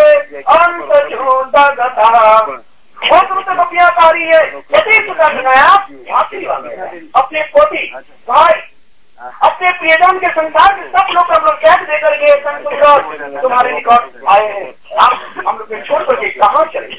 अंतचूतगता, वो समस्त गोपियां पा रही है पति सुतन्नया मातृबांधवा, अपने पोती भाई अपने प्रियजन के संसार के सब लोग हम लोग कैद देकर के तुम्हारे निकट आए हैं, हम हम लोग छोड़ करके कहाँ चले।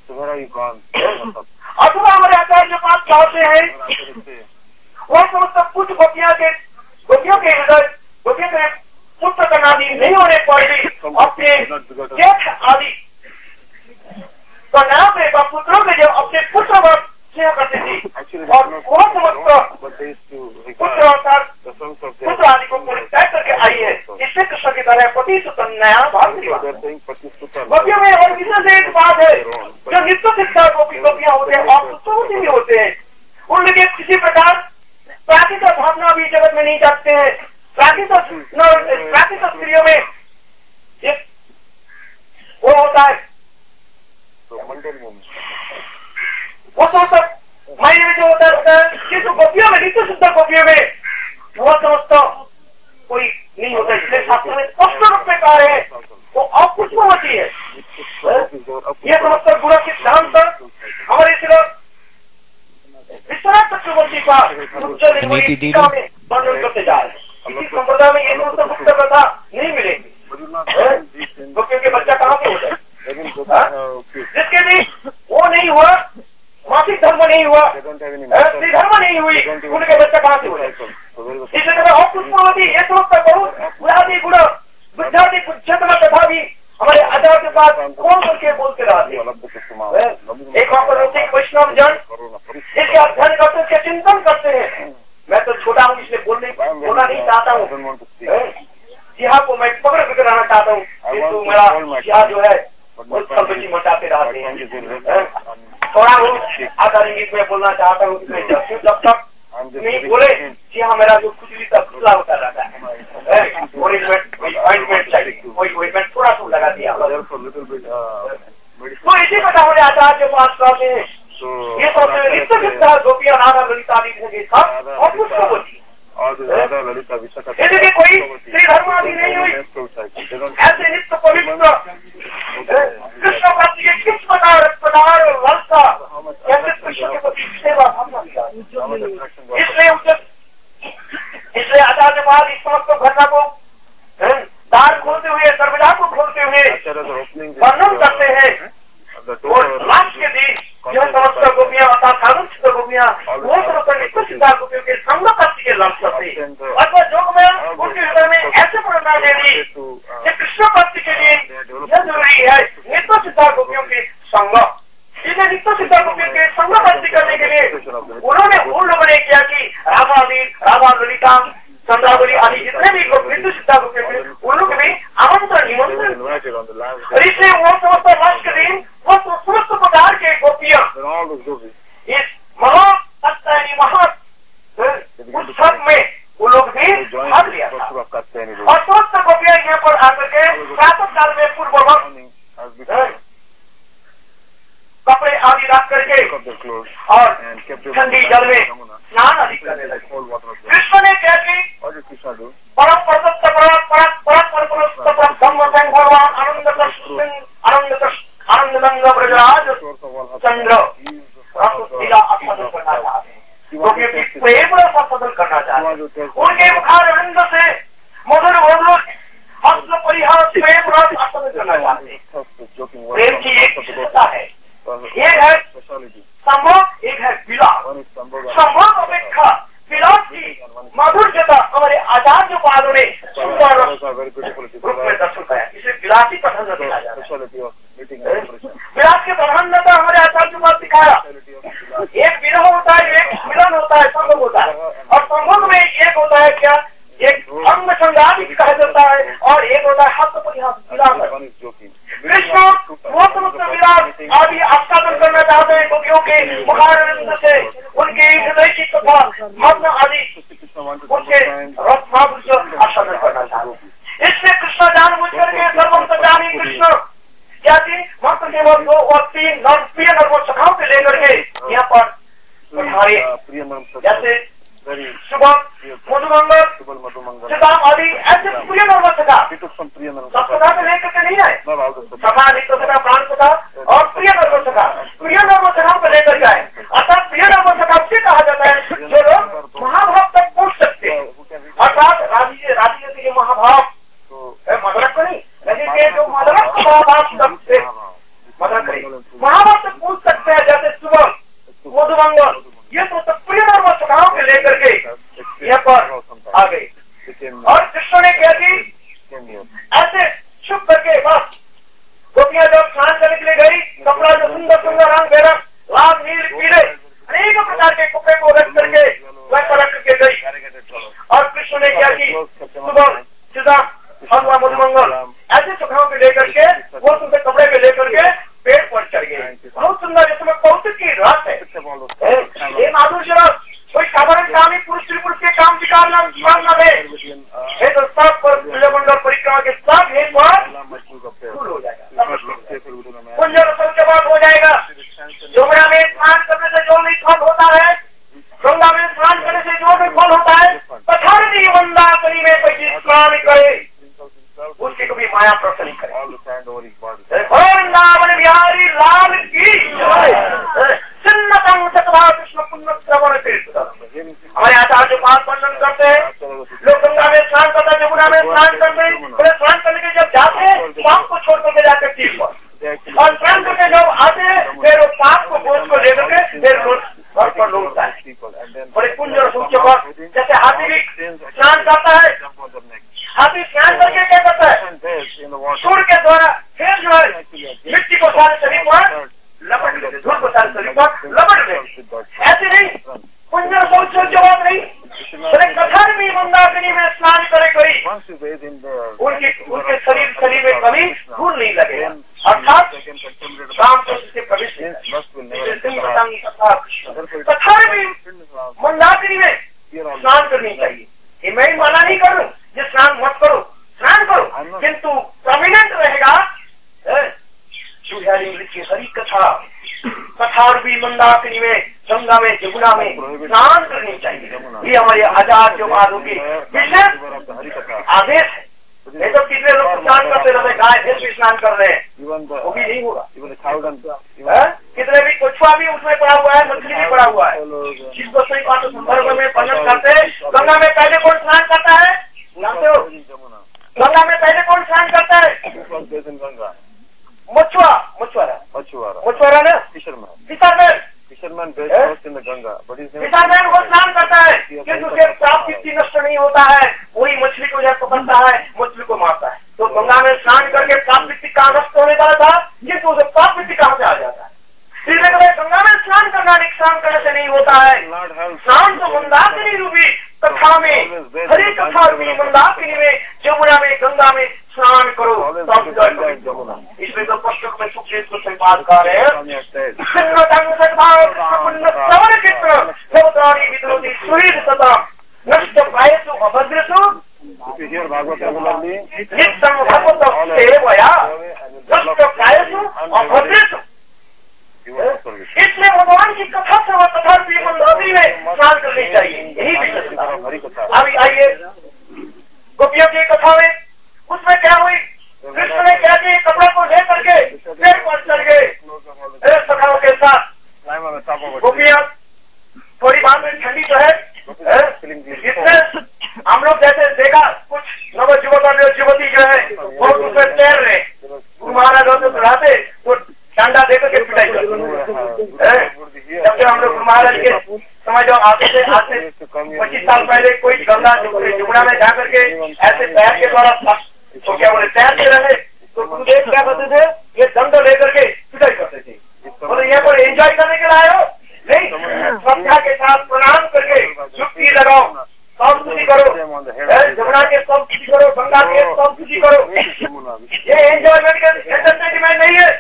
अथवा हमारे आचार्य जो पास चाहते हैं वो समस्त कुछ गोपियां के गोपियों के हृदय गोपियों के पुत्र का नादी नहीं होने पर भी अपने जेठ आदि तो नाम में पुत्रों में जो अपने पुत्र वर्ग सेवा करते थे और वो समस्त पुत्र अर्थात पुत्र आदि को परित्याग करके आई है। इससे कृष्ण की तरह पति सुतन्नया भाव गोपियों में और विशेष एक बात है, जो नित्य सिद्धा गोपी गोपियां होते हैं और पुत्रवती भी होते हैं, उन लोग किसी प्रकार प्राकृत भावना भी जगत में नहीं जागते हैं। प्राकृत प्राकृत स्त्रियों में वो होता है वो समस्त मायने में जो होता है, किंतु गोपियों में नित्य सिद्ध गोपियों में वो समस्त कोई नहीं होता। इसलिए शास्त्र में स्पष्ट रूप में कहा है वो अपुष्पवती है। ये समस्त गुण सिद्धांत हमारे सिर्फ विश्वनाथ चक्रवर्ती का उच्च निर्मोही टीका में वर्णन करते जा रहे हैं। किसी संप्रदाय में ये समस्त गुप्त कथा नहीं मिलेगी। गोपियों के बच्चा कहाँ से होता है, जिसके भी वो नहीं हुआ, मासिक धर्म नहीं हुआ, स्त्री धर्म नहीं हुई, उनके बच्चा कहाँ से होता है। इसलिए और पुष्पवती ये समस्त बहुत गुणादि गुण बुद्धादि चेतना कथा भी हमारे आचार्य के पास कौन करके बोलते रहते हैं। एक वापस वैष्णव जन इसके अध्ययन करते इसके चिंतन करते हैं। मैं तो छोटा हूँ इसलिए बोल नहीं बोलना नहीं चाहता हूँ, जिहा को मैं पकड़ कर रहना चाहता हूँ, किंतु मेरा जिहा जो है वो सब बच्ची मचाते रहते हैं। थोड़ा हूँ आधार इंग्लिश में बोलना चाहता हूँ, जब तक नहीं बोले जी हाँ मेरा जो खुजली तक खुला होता रहता है, ऑइंटमेंट चाहिए, वही ऑइंटमेंट थोड़ा सा लगा दिया। तो इसी प्रकार हमारे आचार्य के पास कहते हैं ये सब नित्य सिद्धा गोपियां राधा ललिता आदि होंगे सब और पुष्पवती। यदि कोई श्री धर्म आदि नहीं हुई, ऐसे नित्य पवित्र कृष्ण भक्ति के किस प्रकार प्रकार ललता कैसे कृष्ण के प्रति सेवा भावना किया। इसलिए इसलिए आचार्य बाद इस समस्त घटना को द्वार खोलते हुए दरवाजा को हुए वर्णन करते हैं। और लास्ट के दिन यह समस्त गोपियां अर्थात साधु गोपियां वो समस्त नित्य सिद्धा गोपियों के संग करती के लक्ष्य थे अथवा योग में उनके हृदय में ऐसे प्रेरणा दे दी कि कृष्ण भक्ति के लिए यह जरूरी है नित्य सिद्धा गोपियों के संग। इसलिए नित्य सिद्धा गोपियों के संग भक्ति करने के लिए उन्होंने उन लोगों ने किया कि राधा राधा ललिता चंद्रावली आदि जितने भी नित्य सिद्धा गोपियों के उन लोग भी आमंत्रण निमंत्रण। इसलिए वो समस्त लास्ट के दिन वो समस्त प्रकार के गोपियां इस महा महा उत्सव में वो लोग भी भाग लिया था और समस्त गोपियां यहाँ पर आकर के प्रातः काल में पूर्ववत कपड़े आदि रख करके और ठंडी जल में स्नान आदि करने लगे। कृष्ण ने क्या की परम प्रदत्त परम परम परम धम्म संघ भगवान आनंद कृष्ण आनंद कृष्ण आनंद गंगा ब्रजराज चंद्र लीला आस्वादन करना चाहते हैं क्योंकि प्रेम रस आस्वादन करना चाहते हैं। उनके मुखार आनंद से मधुर मधुर हस्त परिहार प्रेम रस आस्वादन करना चाहते हैं। प्रेम की एक विशेषता है, एक है संभोग, एक है विलास। संभोग अपेक्षा विलास की माधुर्यता हमारे आचार्य पादों ने सुंदर रूप में दर्शन कराया। इसे विलास की प्रधानता दिया जाता है। विलास की प्रधानता हमारे आचार्य पाद दिखाया। एक विरह होता है, एक मिलन होता है, संभोग होता है और संभोग में एक होता है क्या एक अंग संगादी कहा जाता है और एक होता है हस्त विलास। कृष्ण वो समस्त विलास आदि आस्वादन करना चाहते हैं गोपियों के मुखारविंद से उनके हृदय की तथा मग्न आदि उनके रस माधुर्य आस्वादन करना चाहते हैं। इससे कृष्ण जानबूझ करके सर्वम जानी कृष्ण क्या थी भक्त केवल दो और तीन नर प्रिय नर्म सखाओं से लेकर के यहाँ पर हमारे जैसे सुबह मधुमंगल सीताम आदि ऐसे प्रिय नर्म सखा सब सखा से लेकर के नहीं आए। सखा नित्य सखा प्राण सखा और प्रिय नर्म सखा प्रिय नर्म सखाओं को लेकर के आए। अर्थात प्रिय नर्म सखा से कहा जाता है जो लोग महाभाव तक पहुंच सकते हैं। अर्थात राजी राजी के महाभाव मदरक को नहीं नदी के जो मदरक महाभाव सकते मदरक महाभाव तक पहुंच सकते हैं। जैसे सुबह मधुमंगल ये तो प्रिय नर्म सखाओं के लेकर के यहाँ पर आ गए और कृष्ण ने क्या की ऐसे छुप करके बस गोपियां जब स्नान करने के लिए गई कपड़ा जो सुंदर सुंदर रंग बेरंग लाल नील पीले अनेक प्रकार के कपड़े को रख करके वह पर रख के गई और कृष्ण ने क्या की सुबह सीधा हलवा मधुमंगल ऐसे सुखाओं के लेकर के वो सुंदर कपड़े के लेकर के पेड़ पर चढ़ गए। बहुत सुंदर इसमें कौतुक की रस है। ये माधुर्य रस कोई साधारण काम ही पुरुष स्त्री पुरुष के काम विकार न दे ये तो सब पर सूर्यमंडल परिक्रमा के सब हे पर फूल हो जाएगा कुंजर के बाद हो जाएगा। यमुना में स्नान करने से जो नहीं फल होता है गंगा में स्नान करने से जो भी फल होता है पथारी मंदाकिनी में कोई स्नान करे उसकी कभी माया प्रसन्न नहीं करे। वृंदावन बिहारी लाल की चिन्नतम सतभा कृष्ण पुण्य श्रवण तीर्थ हमारे आचार्य पाठ वर्णन करते हैं। लोग गंगा में स्नान करते हैं यमुना में स्नान करते हैं स्नान करने के जब जाते हैं पाप को छोड़ करके जाते हैं तीर्थ पर और स्नान करके जब आते हैं फिर वो पाप को बोझ को लेकर के फिर घर पर लौटता है। बड़े पुण्य और सूच्य पर जैसे हाथी भी स्नान करता है हाथी स्नान करके क्या करता है सूर्य के द्वारा फिर जो है मिट्टी को सारे शरीर पर लपट लेते धूल को सारे शरीर पर लपट लेते। ऐसे नहीं पुण्य और सूच्य बात नहीं कथन भी मंदाकिनी में स्नान करे कोई उनकी उनके शरीर शरीर में कभी धूल नहीं लगे अर्थात काम से प्रवेश कथन भी मंदाकिनी में स्नान करनी चाहिए। ये मैं मना नहीं करूं ये स्नान मत करो स्नान करो किंतु प्रोमिनेंट रहेगा हरी कथा कथा भी मंदाकिनी में गंगा में यमुना में स्नान करनी चाहिए। ये हमारे आचार्य पादों की विशेष आदेश है। नहीं तो कितने लोग स्नान करते रहते गाय भैंस भी स्नान कर रहे हैं वो भी नहीं होगा। कितने भी कछुआ भी उसमें पड़ा हुआ है मछली भी पड़ा हुआ है जिसको सही बात संदर्भ में वर्णन करते हैं। गंगा में पहले कौन स्नान करता है जानते हो गंगा में पहले कौन स्नान करता है? गंगा मछुआ मछुआरा मछुआरा मछुआरा ना fisherman fisherman fisherman best in the Ganga but is fisherman वो स्नान करता है कि उसे पाप किसी नष्ट नहीं होता है, वही मछली को जब पकड़ता है मछली को मारता है। तो गंगा में स्नान करके पाप मिट्टी कहाँ नष्ट होने वाला था, किंतु उसे पाप मिट्टी कहाँ से आ जाता है। इसलिए कभी गंगा में स्नान करना स्नान करने से नहीं होता है। स्नान तो मंदाकिनी रूपी कथा में, हरी कथा रूपी मंदाकिनी में, जमुना में, गंगा में स्नान करो तब जमुना। इसलिए तो पश्चिम में सुखदेव को संपादकार है नष्ट पाएसु अभद्रसु भागवत रेगुलरली नित्यं भागवत सेवया नष्ट पाएसु अभद्रसु। इसलिए भगवान की कथा से वह कथा रूपी मंदाकिनी में स्नान करनी चाहिए, यही विशेषता। अभी आइए गोपियों की कथा में, उसमें क्या हुई, कृष्ण ने क्या किया, कपड़ा को ले करके पेड़ पर चढ़ गए सखाओं के साथ। गोपियां थोड़ी बात में ठंडी तो है, इसमें हम लोग जैसे देखा कुछ नव युवक और युवती जो है बहुत उसमें तैर रहे, महाराज होते चढ़ाते तो डंडा देकर के पिटाई करते। जब से हम लोग महाराज के समझ जाओ आते थे, आज से पच्चीस साल पहले कोई गंगा जमुना में जा करके ऐसे पैर के द्वारा तो क्या बोले तैरते रहे, तो गुरुदेव क्या करते थे, ये दंड लेकर के पिटाई करते थे। बोले यहाँ पर एंजॉय करने के लिए आए हो? नहीं, श्रद्धा के साथ प्रणाम करके युक्ति लगाओ, सब स्तुति करो, जमुना के सब स्तुति करो, गंगा के सब स्तुति करो। ये एंजॉयमेंट का एंटरटेनमेंट नहीं है,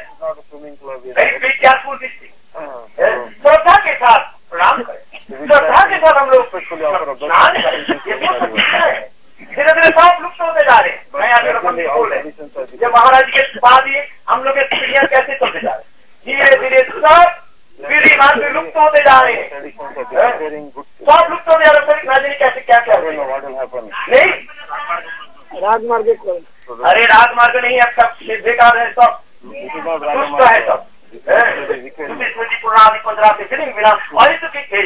श्रद्धा के साथ प्रणाम करें, श्रद्धा के साथ हम लोग स्नान करें। धीरे धीरे सब लुप्त होते जा रहे हैं। मैं आगे बोल रहे जब महाराज के बाद ही हम लोग के पीढ़ियां कैसे चलते जा रहे हैं, धीरे धीरे सब पीढ़ी मान के लुप्त होते जा रहे हैं, सब लुप्त होते जा रहे हैं। राजनी कैसे क्या क्या नहीं राजमार्ग, अरे राजमार्ग नहीं है, सब बेकार है, सब दुष्ट है, सब स्मृति पुरानी पंद्रह से फिर बिना अहित की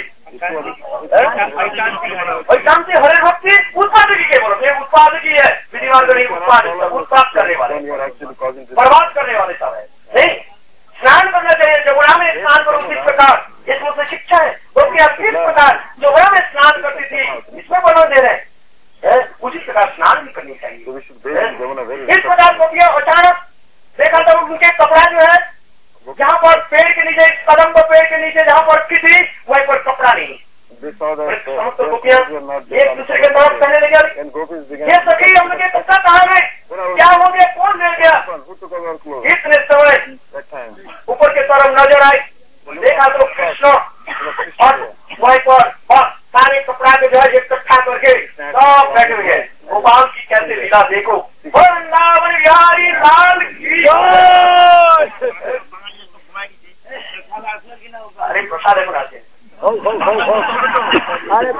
शांति हरे भक्ति उत्पादकी के बोलो, ये उत्पादकी है, विधि मार्ग नहीं, उत्पाद उत्पाद करने वाले, बर्बाद करने वाले सब है। नहीं, स्नान करना चाहिए, जमुना में स्नान करो इस प्रकार, इसमें से शिक्षा है। तो क्या किस प्रकार जमुना में स्नान करती थी इसमें बना दे रहे, उसी प्रकार स्नान भी करनी चाहिए। इस प्रकार गोपियां अचानक देखा था उनके कपड़ा जो है, जहाँ पर पेड़ के नीचे, कदम पर पेड़ के नीचे जहाँ पर किसी वहीं पर कपड़ा नहीं, तो गोपियां एक दूसरे के तरफ कहने लगे, ये सखी हम लोग कपड़ा कहाँ गए, क्या हो गया, कौन ले गया। इतने समय ऊपर के तरफ नजर आई, देखा तो कृष्ण और वहीं पर सारे कपड़ा के जो है इकट्ठा करके सब बैठे हुए हैं। गोपाल की कैसे लीला देखो, वृंदावन बिहारी लाल की। अरे प्रसाद बनाते अरे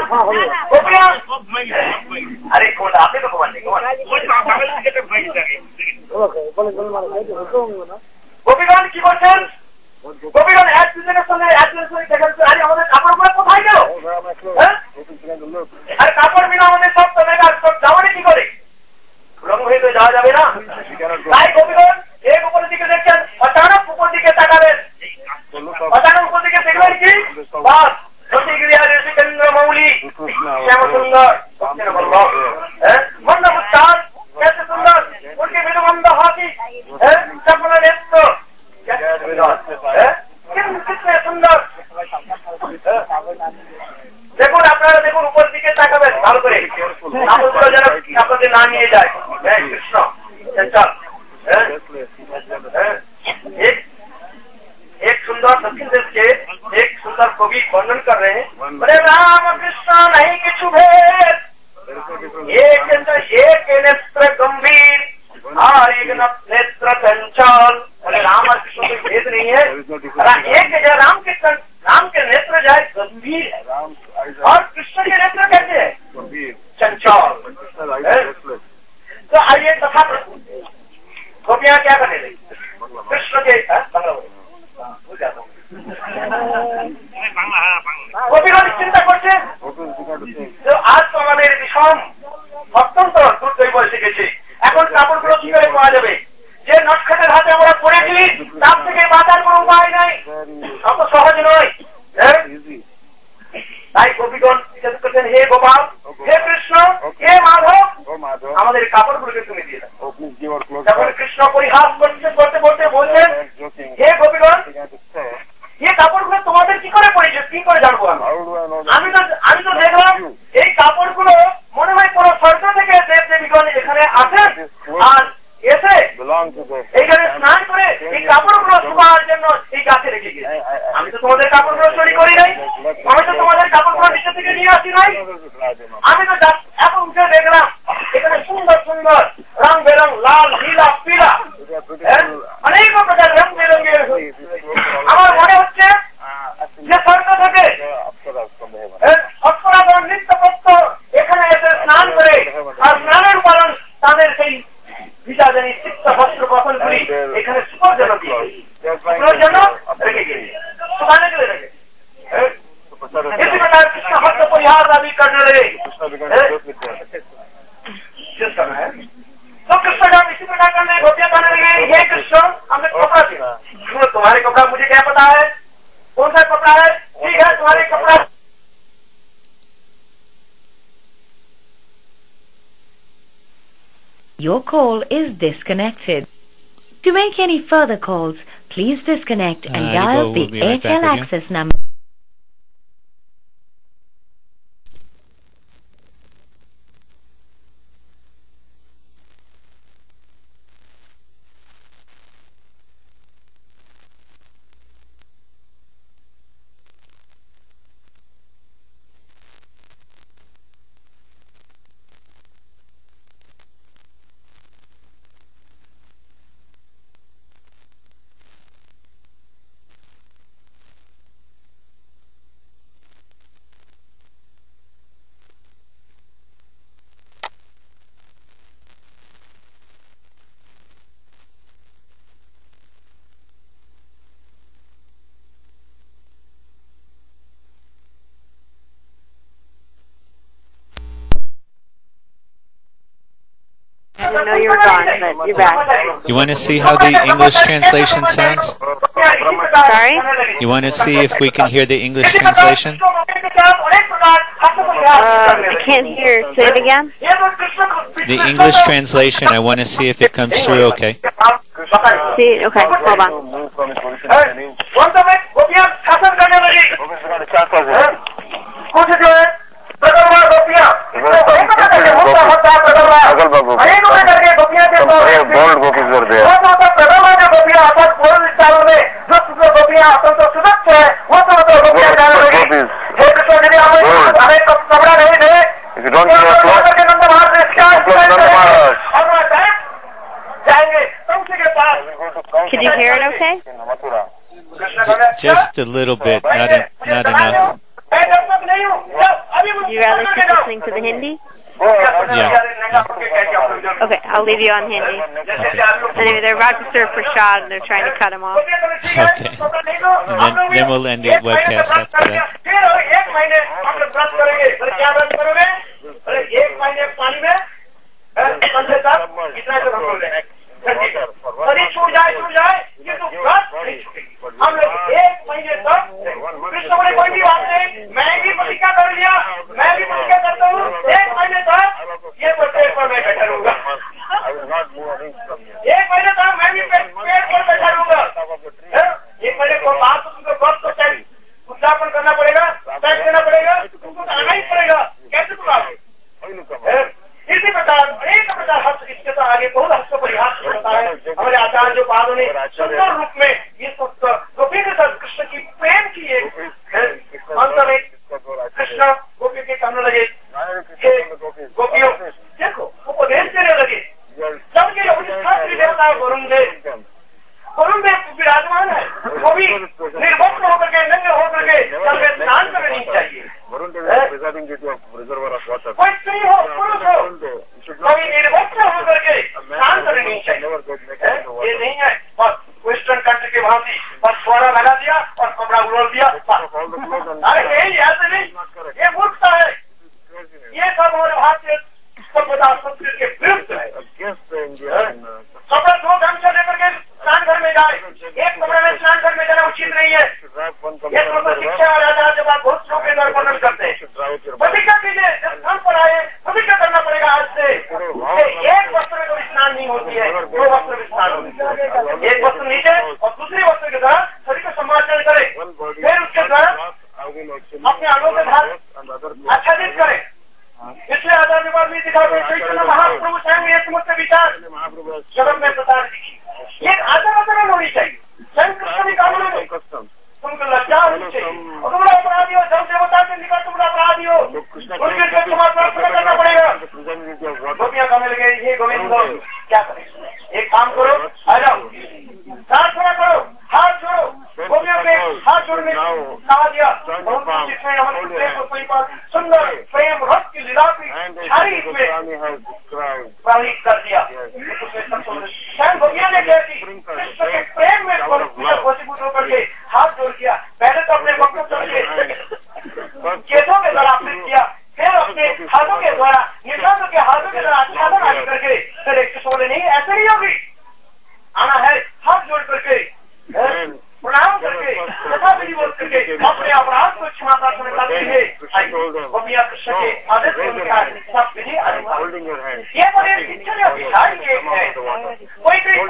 अरे कौन आपने तो कमान नहीं गोपीगण की बोलছেন, গোপীগণ এক দুজনের সঙ্গে একজনের সঙ্গে দেখেন, আরে আমাদের কাপড় গুলো কোথায় গেল, আরে কাপড় বিনা আমাদের সব তো বেকার, সব যাওয়ারে কি করে, রং হয়ে তো যাওয়া যাবে না। তাই গোপীগণ এক উপরের দিকে দেখছেন, অচানক উপর দিকে তাকাবেন, অচানক উপর দিকে দেখবেন কি বাস ঋষিকেন্দ্র মৌলি শ্যাম সুন্দর মন্দ মুস্তান कैसे सुंदर, उनके विधुमंद हाथी चपल नेत्र कितने सुंदर। দেখুন আপনারা দেখুন উপর দিকে তাকাবেন ভালো করে, কাপড়গুলো যেন আপনাদের না নিয়ে যায়। কৃষ্ণ एक एक सुंदर दक्षिण देश के एक सुंदर कवि वर्णन कर रहे हैं, बोले राम कृष्ण नहीं किछु भेद, एक एक नेत्र गंभीर और एक नेत्र चंचल। बोले राम और कृष्ण कोई भेद नहीं है, एक जो राम के राम के नेत्र जो है गंभीर है और कृष्ण के नेत्र कैसे है चंचल। तो आइए कथा गोपियां क्या करने लगी, कृष्ण के গোপীগণ চিন্তা করছে, আজ তো আমাদের বিষম অত্যন্ত দুর্দ মুক্তই বসে গেছে। এখন কাপড়গুলো কি করে পাওয়া যাবে? যে নটখাটের হাতে আমরা পড়েছি তার থেকে বাঁচার কোনো উপায় নাই, অত সহজ নয়। তাই গোপীগণ জিজ্ঞেস করছেন, হে গোপাল, হে কৃষ্ণ, হে মাধব, আমাদের কাপড়গুলোকে তুমি দিয়ে দাও। তখন কৃষ্ণ পরিহাস করতে করতে করতে বলছেন, হে গোপীগণ, এই কাপড়গুলো তোমাদের কি করে পড়েছে, কি করে জানবো আমি? আমি তো আমি তো দেখলাম এই কাপড়গুলো মনে হয় কোনো স্বর্গ থেকে দেব দেবীগণ এখানে আসেন আর এসে এইখানে স্নান করে এই কাপড়গুলো শুকানোর জন্য এই গাছে রেখে গিয়েছে। আমি তো তোমাদের কাপড়গুলো চুরি করি নাই, আমি তো তোমাদের কাপড়গুলো নিচে থেকে নিয়ে আসি নাই। আমি তো এখন উঠে দেখলাম এখানে সুন্দর সুন্দর রং বেরং, লাল, নীলা, পিলা, অনেক প্রকার রং বেরঙের। আমার মনে হচ্ছে যে স্বর্গ থেকে অপ্সরাগণ নিত্যপত্য এখানে এসে স্নান করে আর স্নানের পালন তাদের সেই বিজাজনী চিত্ত বস্ত্র বসনগুলি এখানে শুকোর জন্য দিয়ে শুকোর জন্য রেখে গিয়ে শুকানে গেলে রেখে इसी प्रकार कृष्ण भक्त परिहार आदि करने लगे। करना है तो कृष्ण जब इसी प्रकार करने गोपियां करने लगे, हे कृष्ण हमने कपड़ा दिया, तुम्हारे कपड़ा मुझे क्या पता है कौन सा कपड़ा है? ठीक है तुम्हारे कपड़ा। Your call is disconnected. To make any further calls, please disconnect and Uh, dial we'll the be right back Airtel with you. access number. I didn't know you were gone, but you're back. You want to see how the English translation sounds? Sorry? You want to see if we can hear the English translation? Um, I can't hear. Say it again. The English translation, I want to see if it comes through okay. See, okay, hold on. bold gopis were there. If you don't give us clothes, Could you hear it okay? J- just a little bit, not a, not enough. Would you rather keep listening to the Hindi? Yeah. yeah. Okay, I'll leave you on Hindi. Okay. Anyway, they're about to serve prashad and they're trying to cut him off. Okay. And then, then we'll end the webcast after that. हम लोग एक महीने तक कृष्ण बोले कोई भी बात नहीं, मैं भी प्रतिज्ञा कर लिया, मैं भी प्रतिज्ञा करता हूँ, एक महीने तक ये पेड़ पर मैं बैठा रहूंगा, एक महीने तक मैं भी पेड़ पर बैठा रहूंगा। एक महीने को बाद तुमको बहुत तो टैक्स उद्यापन करना पड़ेगा, टैक्स देना पड़ेगा, तुमको आना ही पड़ेगा, कैसे तुम आओगे? इसी प्रकार अनेक प्रकार हर्ष इसके तो आगे बहुत हर्ष को परिहास होता है। हमारे आचार्य जो पादों ने सुंदर रूप में ये गोपी के साथ कृष्ण की प्रेम की एक अंत में कृष्ण गोपी के करने लगे, गोपियों देखो उपदेश देने लगे। जबकि देवता वरुण देव वरुण देव विराजमान है, वो भी निर्वस्त्र होकर के नंगे होकर के सबके स्नान करनी चाहिए। कोई स्त्री हो पुरुष हो कभी निर्वस्त्र होकर के स्नान करनी चाहिए। ये नहीं है बस वेस्टर्न कंट्री के भांति बस फोड़ा लगा दिया और कपड़ा उड़ोल दिया। अरे यही ऐसे नहीं, ये मूर्खता है, ये सब हमारे भारतीय सभ्यता संस्कृति के विरुद्ध उचित नहीं है। ये तो शिक्षा और आचार के बाद बहुत लोग वर्णन करते हैं। प्रतिज्ञा कीजिए, जब स्थान पर आए प्रतिज्ञा करना पड़ेगा आज से एक वस्त्र में कभी स्नान नहीं होती है, दो वस्त्र में स्नान होती है। एक वस्त्र नीचे और दूसरी वस्त्र के द्वारा शरीर को सम्मार्जन करे, फिर उसके द्वारा अपने अंगों के धार आच्छादित करे। इसलिए आचार्य विवाद भी दिखाते चैतन्य महाप्रभु स्वयं एक मुझसे विचार जगत में प्रसार दिखी। ये आचार आचरण होनी चाहिए। स्वयं कृष्ण भी काम नहीं, तुमको लज्जा होनी चाहिए। और तुम्हारा अपराधी हो, जब देवता के निकट तुम्हारा अपराधी हो, उनके लिए तुम्हारा प्रार्थना करना पड़ेगा। गोपियां कहने लगे, ये गोविंद क्या करें, एक काम करो, आ जाओ, प्रार्थना करो, हाथ जोड़ो। गोपियों के हाथ जोड़ने कहा दिया, जिसमें हम सुंदर प्रेम रस की लीला की सारी इसमें प्रवाहित कर दिया। स्वयं गोपियां ने क्या की, कृष्ण के प्रेम में वशीभूत होकर के हाथ जोड़ दिया। पहले तो अपने भक्तों के केसों के द्वारा अपने किया, फिर अपने हाथों के द्वारा, निशानों के हाथों के द्वारा आच्छादन आदि करके फिर एक किशोर नहीं ऐसे ही होगी। आना है हाथ जोड़ करके प्रणाम करके तथा विधिवत करके अपने अपराध को क्षमा प्रार्थना करते हुए गोपियां कृष्ण के आदेश सब विधि ये बड़े शिक्षण अभियान एक है। कोई भी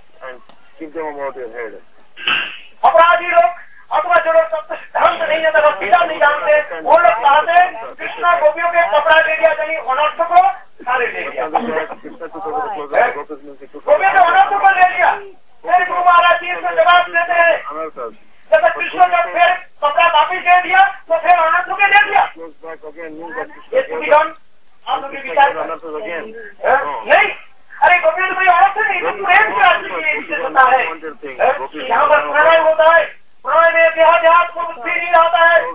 अपराधी लोग अथवा जो लोग सब धर्म से नहीं है, पीड़ा नहीं जानते, वो लोग चाहते कृष्णा गोपियों के कपड़ा ले लिया, कहीं अनर्थ को सारे ले लिया, गोपियों के अनर्थ को ले लिया। फिर गुरु महाराज जी इसमें जवाब देते हैं, जब कृष्ण ने फिर कपड़ा वापिस दे दिया तो फिर अनर्थ को दे दिया। ये सुविधान आप लोग विचार नहीं, अरे गोपियों तो कोई अनर्थ नहीं, तो प्रेम की राशि होता है। यहाँ पर प्रणय होता है, प्रणय में देहाध्यास को बुद्धि नहीं रहता है।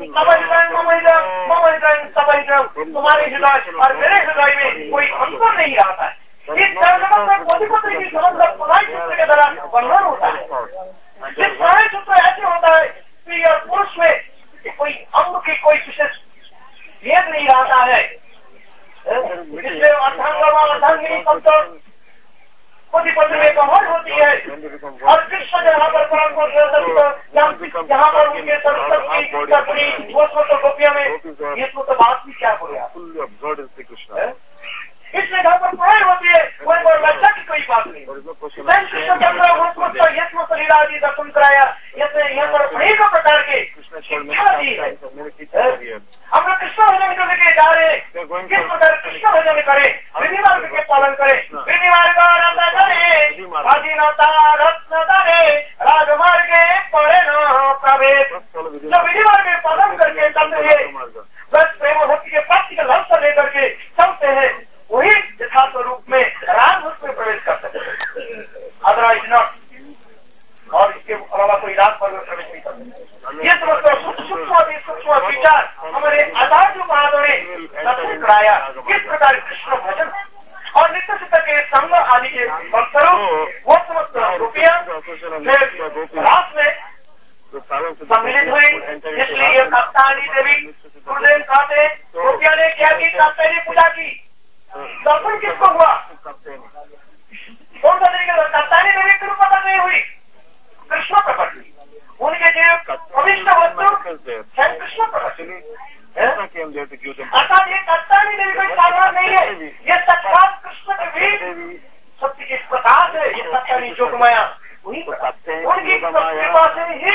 तुम्हारे हृदय और मेरे हृदय में कोई अंतर नहीं रहता है। इस जगत में बोधिपत्र की समझ प्रणय सूत्र के द्वारा वर्णन होता है। इस प्रणय सूत्र ऐसे होता है कि यह पुरुष में कोई अंग की कोई विशेष भेद नहीं रहता है। इसलिए अर्धांगमा अर्धांगिनी शब्द बोधिपत्र में कमल होती है और कृष्ण जहाँ पर परम जहाँ पर उनके सरस्वती की सर्वनी वो तो गोपियों में ये तो बात भी क्या हो गया। इसलिए जहाँ पर प्रणय होती है वही पर लज्जा की कोई बात नहीं। कृष्ण के अंदर उसको यश लीला आदि दर्शन कराया, यहाँ पर अनेक प्रकार के शिक्षा दी है। हम लोग कृष्ण भजन को लेके जा रहे हैं, किस प्रकार कृष्ण भजन करे, विधि मार्ग के पालन करे, विधि मार्ग करे स्वाधीनता रत्न करे राजमार्ग पड़े न प्रवेश। जो विधि मार्ग के पालन करके चलते हैं, बस प्रेम भक्ति के प्राप्ति का लक्ष्य लेकर के चलते हैं, वही यथार्थ रूप में राजभक्त में प्रवेश कर सकते हैं, अदरवाइज नॉट। और इसके अलावा कोई राज पर प्रवेश नहीं कर सकते। ये समझते सूक्ष्म सूक्ष्म विचार हमारे आचार्य महाराजों ने दर्शन कराया, किस प्रकार कृष्ण भजन और नित्य चित्त के संग आदि के भक्तों वो समस्त गोपियां रास में सम्मिलित हुई। इसलिए कप्तानी देवी गुरुदेव कहते गोपियां ने क्या की, कप्तानी पूजा की। दर्शन किसको हुआ, कौन सा तरीके से कप्तानी देवी की प्रकट नहीं हुई, कृष्ण प्रकट हुई। उनके जो अभिष्ट वस्तु स्वयं कृष्ण प्रकट हुई। अर्थात ये कप्तानी देवी कोई साधारण नहीं है, ये साक्षात कृष्ण के भी सत्य के प्रकाश है। ये कप्तानी जोगमाया वही उनकी कृपा से ही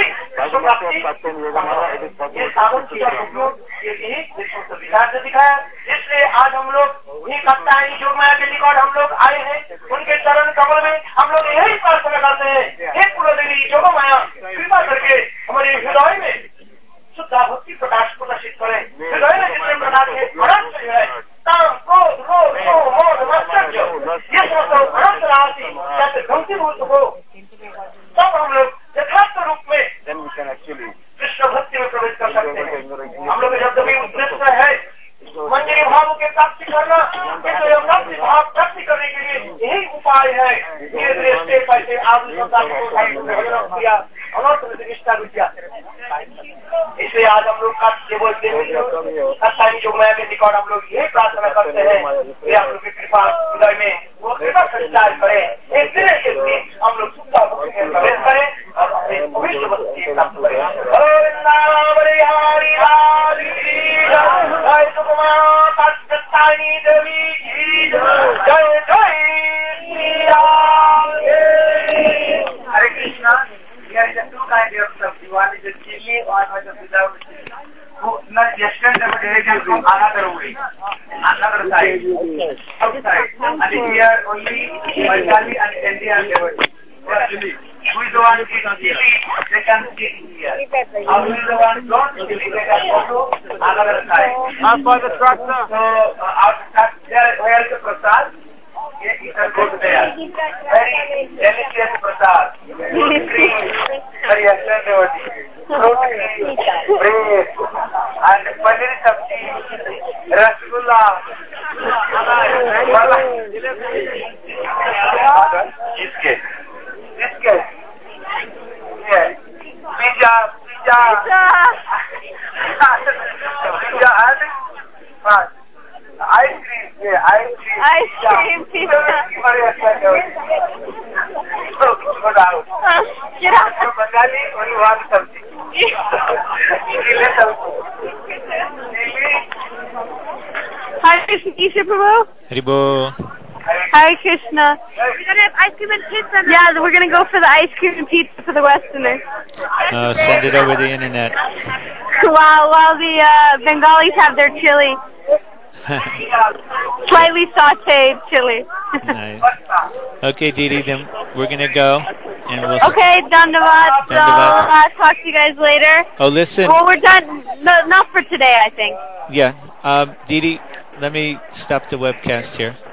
ये साधन किया विचार से दिखाया। इसलिए आज हम लोग वही कप्तानी जोगमाया के निकट हम लोग आए हैं, उनके चरण कमल में हम लोग यही प्रार्थना करते हैं, हे कुलदेवी जोगमाया कृपा करके हमारे हृदय में शुद्धा भक्ति प्रकाश प्रदर्शित करें। हृदय में जितने प्रकार के अनंत है, काम क्रोध रोग मोह मोद मत्सर्य ये सब अनंत राशि जैसे गंभीरभूत हो, तब हम लोग यथार्थ रूप में कृष्ण भक्ति में प्रवेश कर सकते हैं। हम लोग जब कभी उद्देश्य है मंजरी भाव के प्राप्ति करना, प्राप्ति भाव प्राप्ति करने के लिए यही उपाय है। धीरे धीरे स्टेप बाय स्टेप आप किया अनर्थ निष्ठा किया। इसलिए आज हम लोग का केवल कप्तानी जोगमाया के निकट हम लोग यही प्रार्थना करते हैं कि आप लोग की कृपा हृदय में वो कृपा संचार करें, एक दिन के दिन हम लोग सुखा भक्ति में प्रवेश करें और अपने भविष्य of sabzi. One is a chili, one is a without chili. Not yesterday, but they can from another way, another side, outside. And here only Bengali and Indian devotees. Who is the one who is chili, they can sit here. And who is the one who don't chili, they can go to another side. As for the tractor. So, uh, outside, there, where is the prasad? You can go to there. Very delicious prasad. Fruit cream, very excellent devotee. Fruit cream, bread, and paneer sabji, rasgulla, biscuit, biscuit, yeah, pizza, pizza, pizza, and what? Ice cream, yeah, ice cream. Ice cream pizza. Very excellent devotee. So, go down. Get out. So, Bengali only one sabji. Chili sabji. Hare Krishna, Isha Prabhu. Haribo. Hare Krishna. We're gonna have ice cream and pizza. Yeah, we're gonna go for the ice cream and pizza for the Westerners. Uh, send it over the internet. While while the uh, Bengalis have their chili, slightly sautéed chili. Nice. Okay, Didi, then we're going to go. And we'll Okay, Dandavat. So Dandavat. uh, talk to you guys later. Oh, listen. Well, we're done. No, not for today, I think. Yeah. Um, Didi, let me stop the webcast here.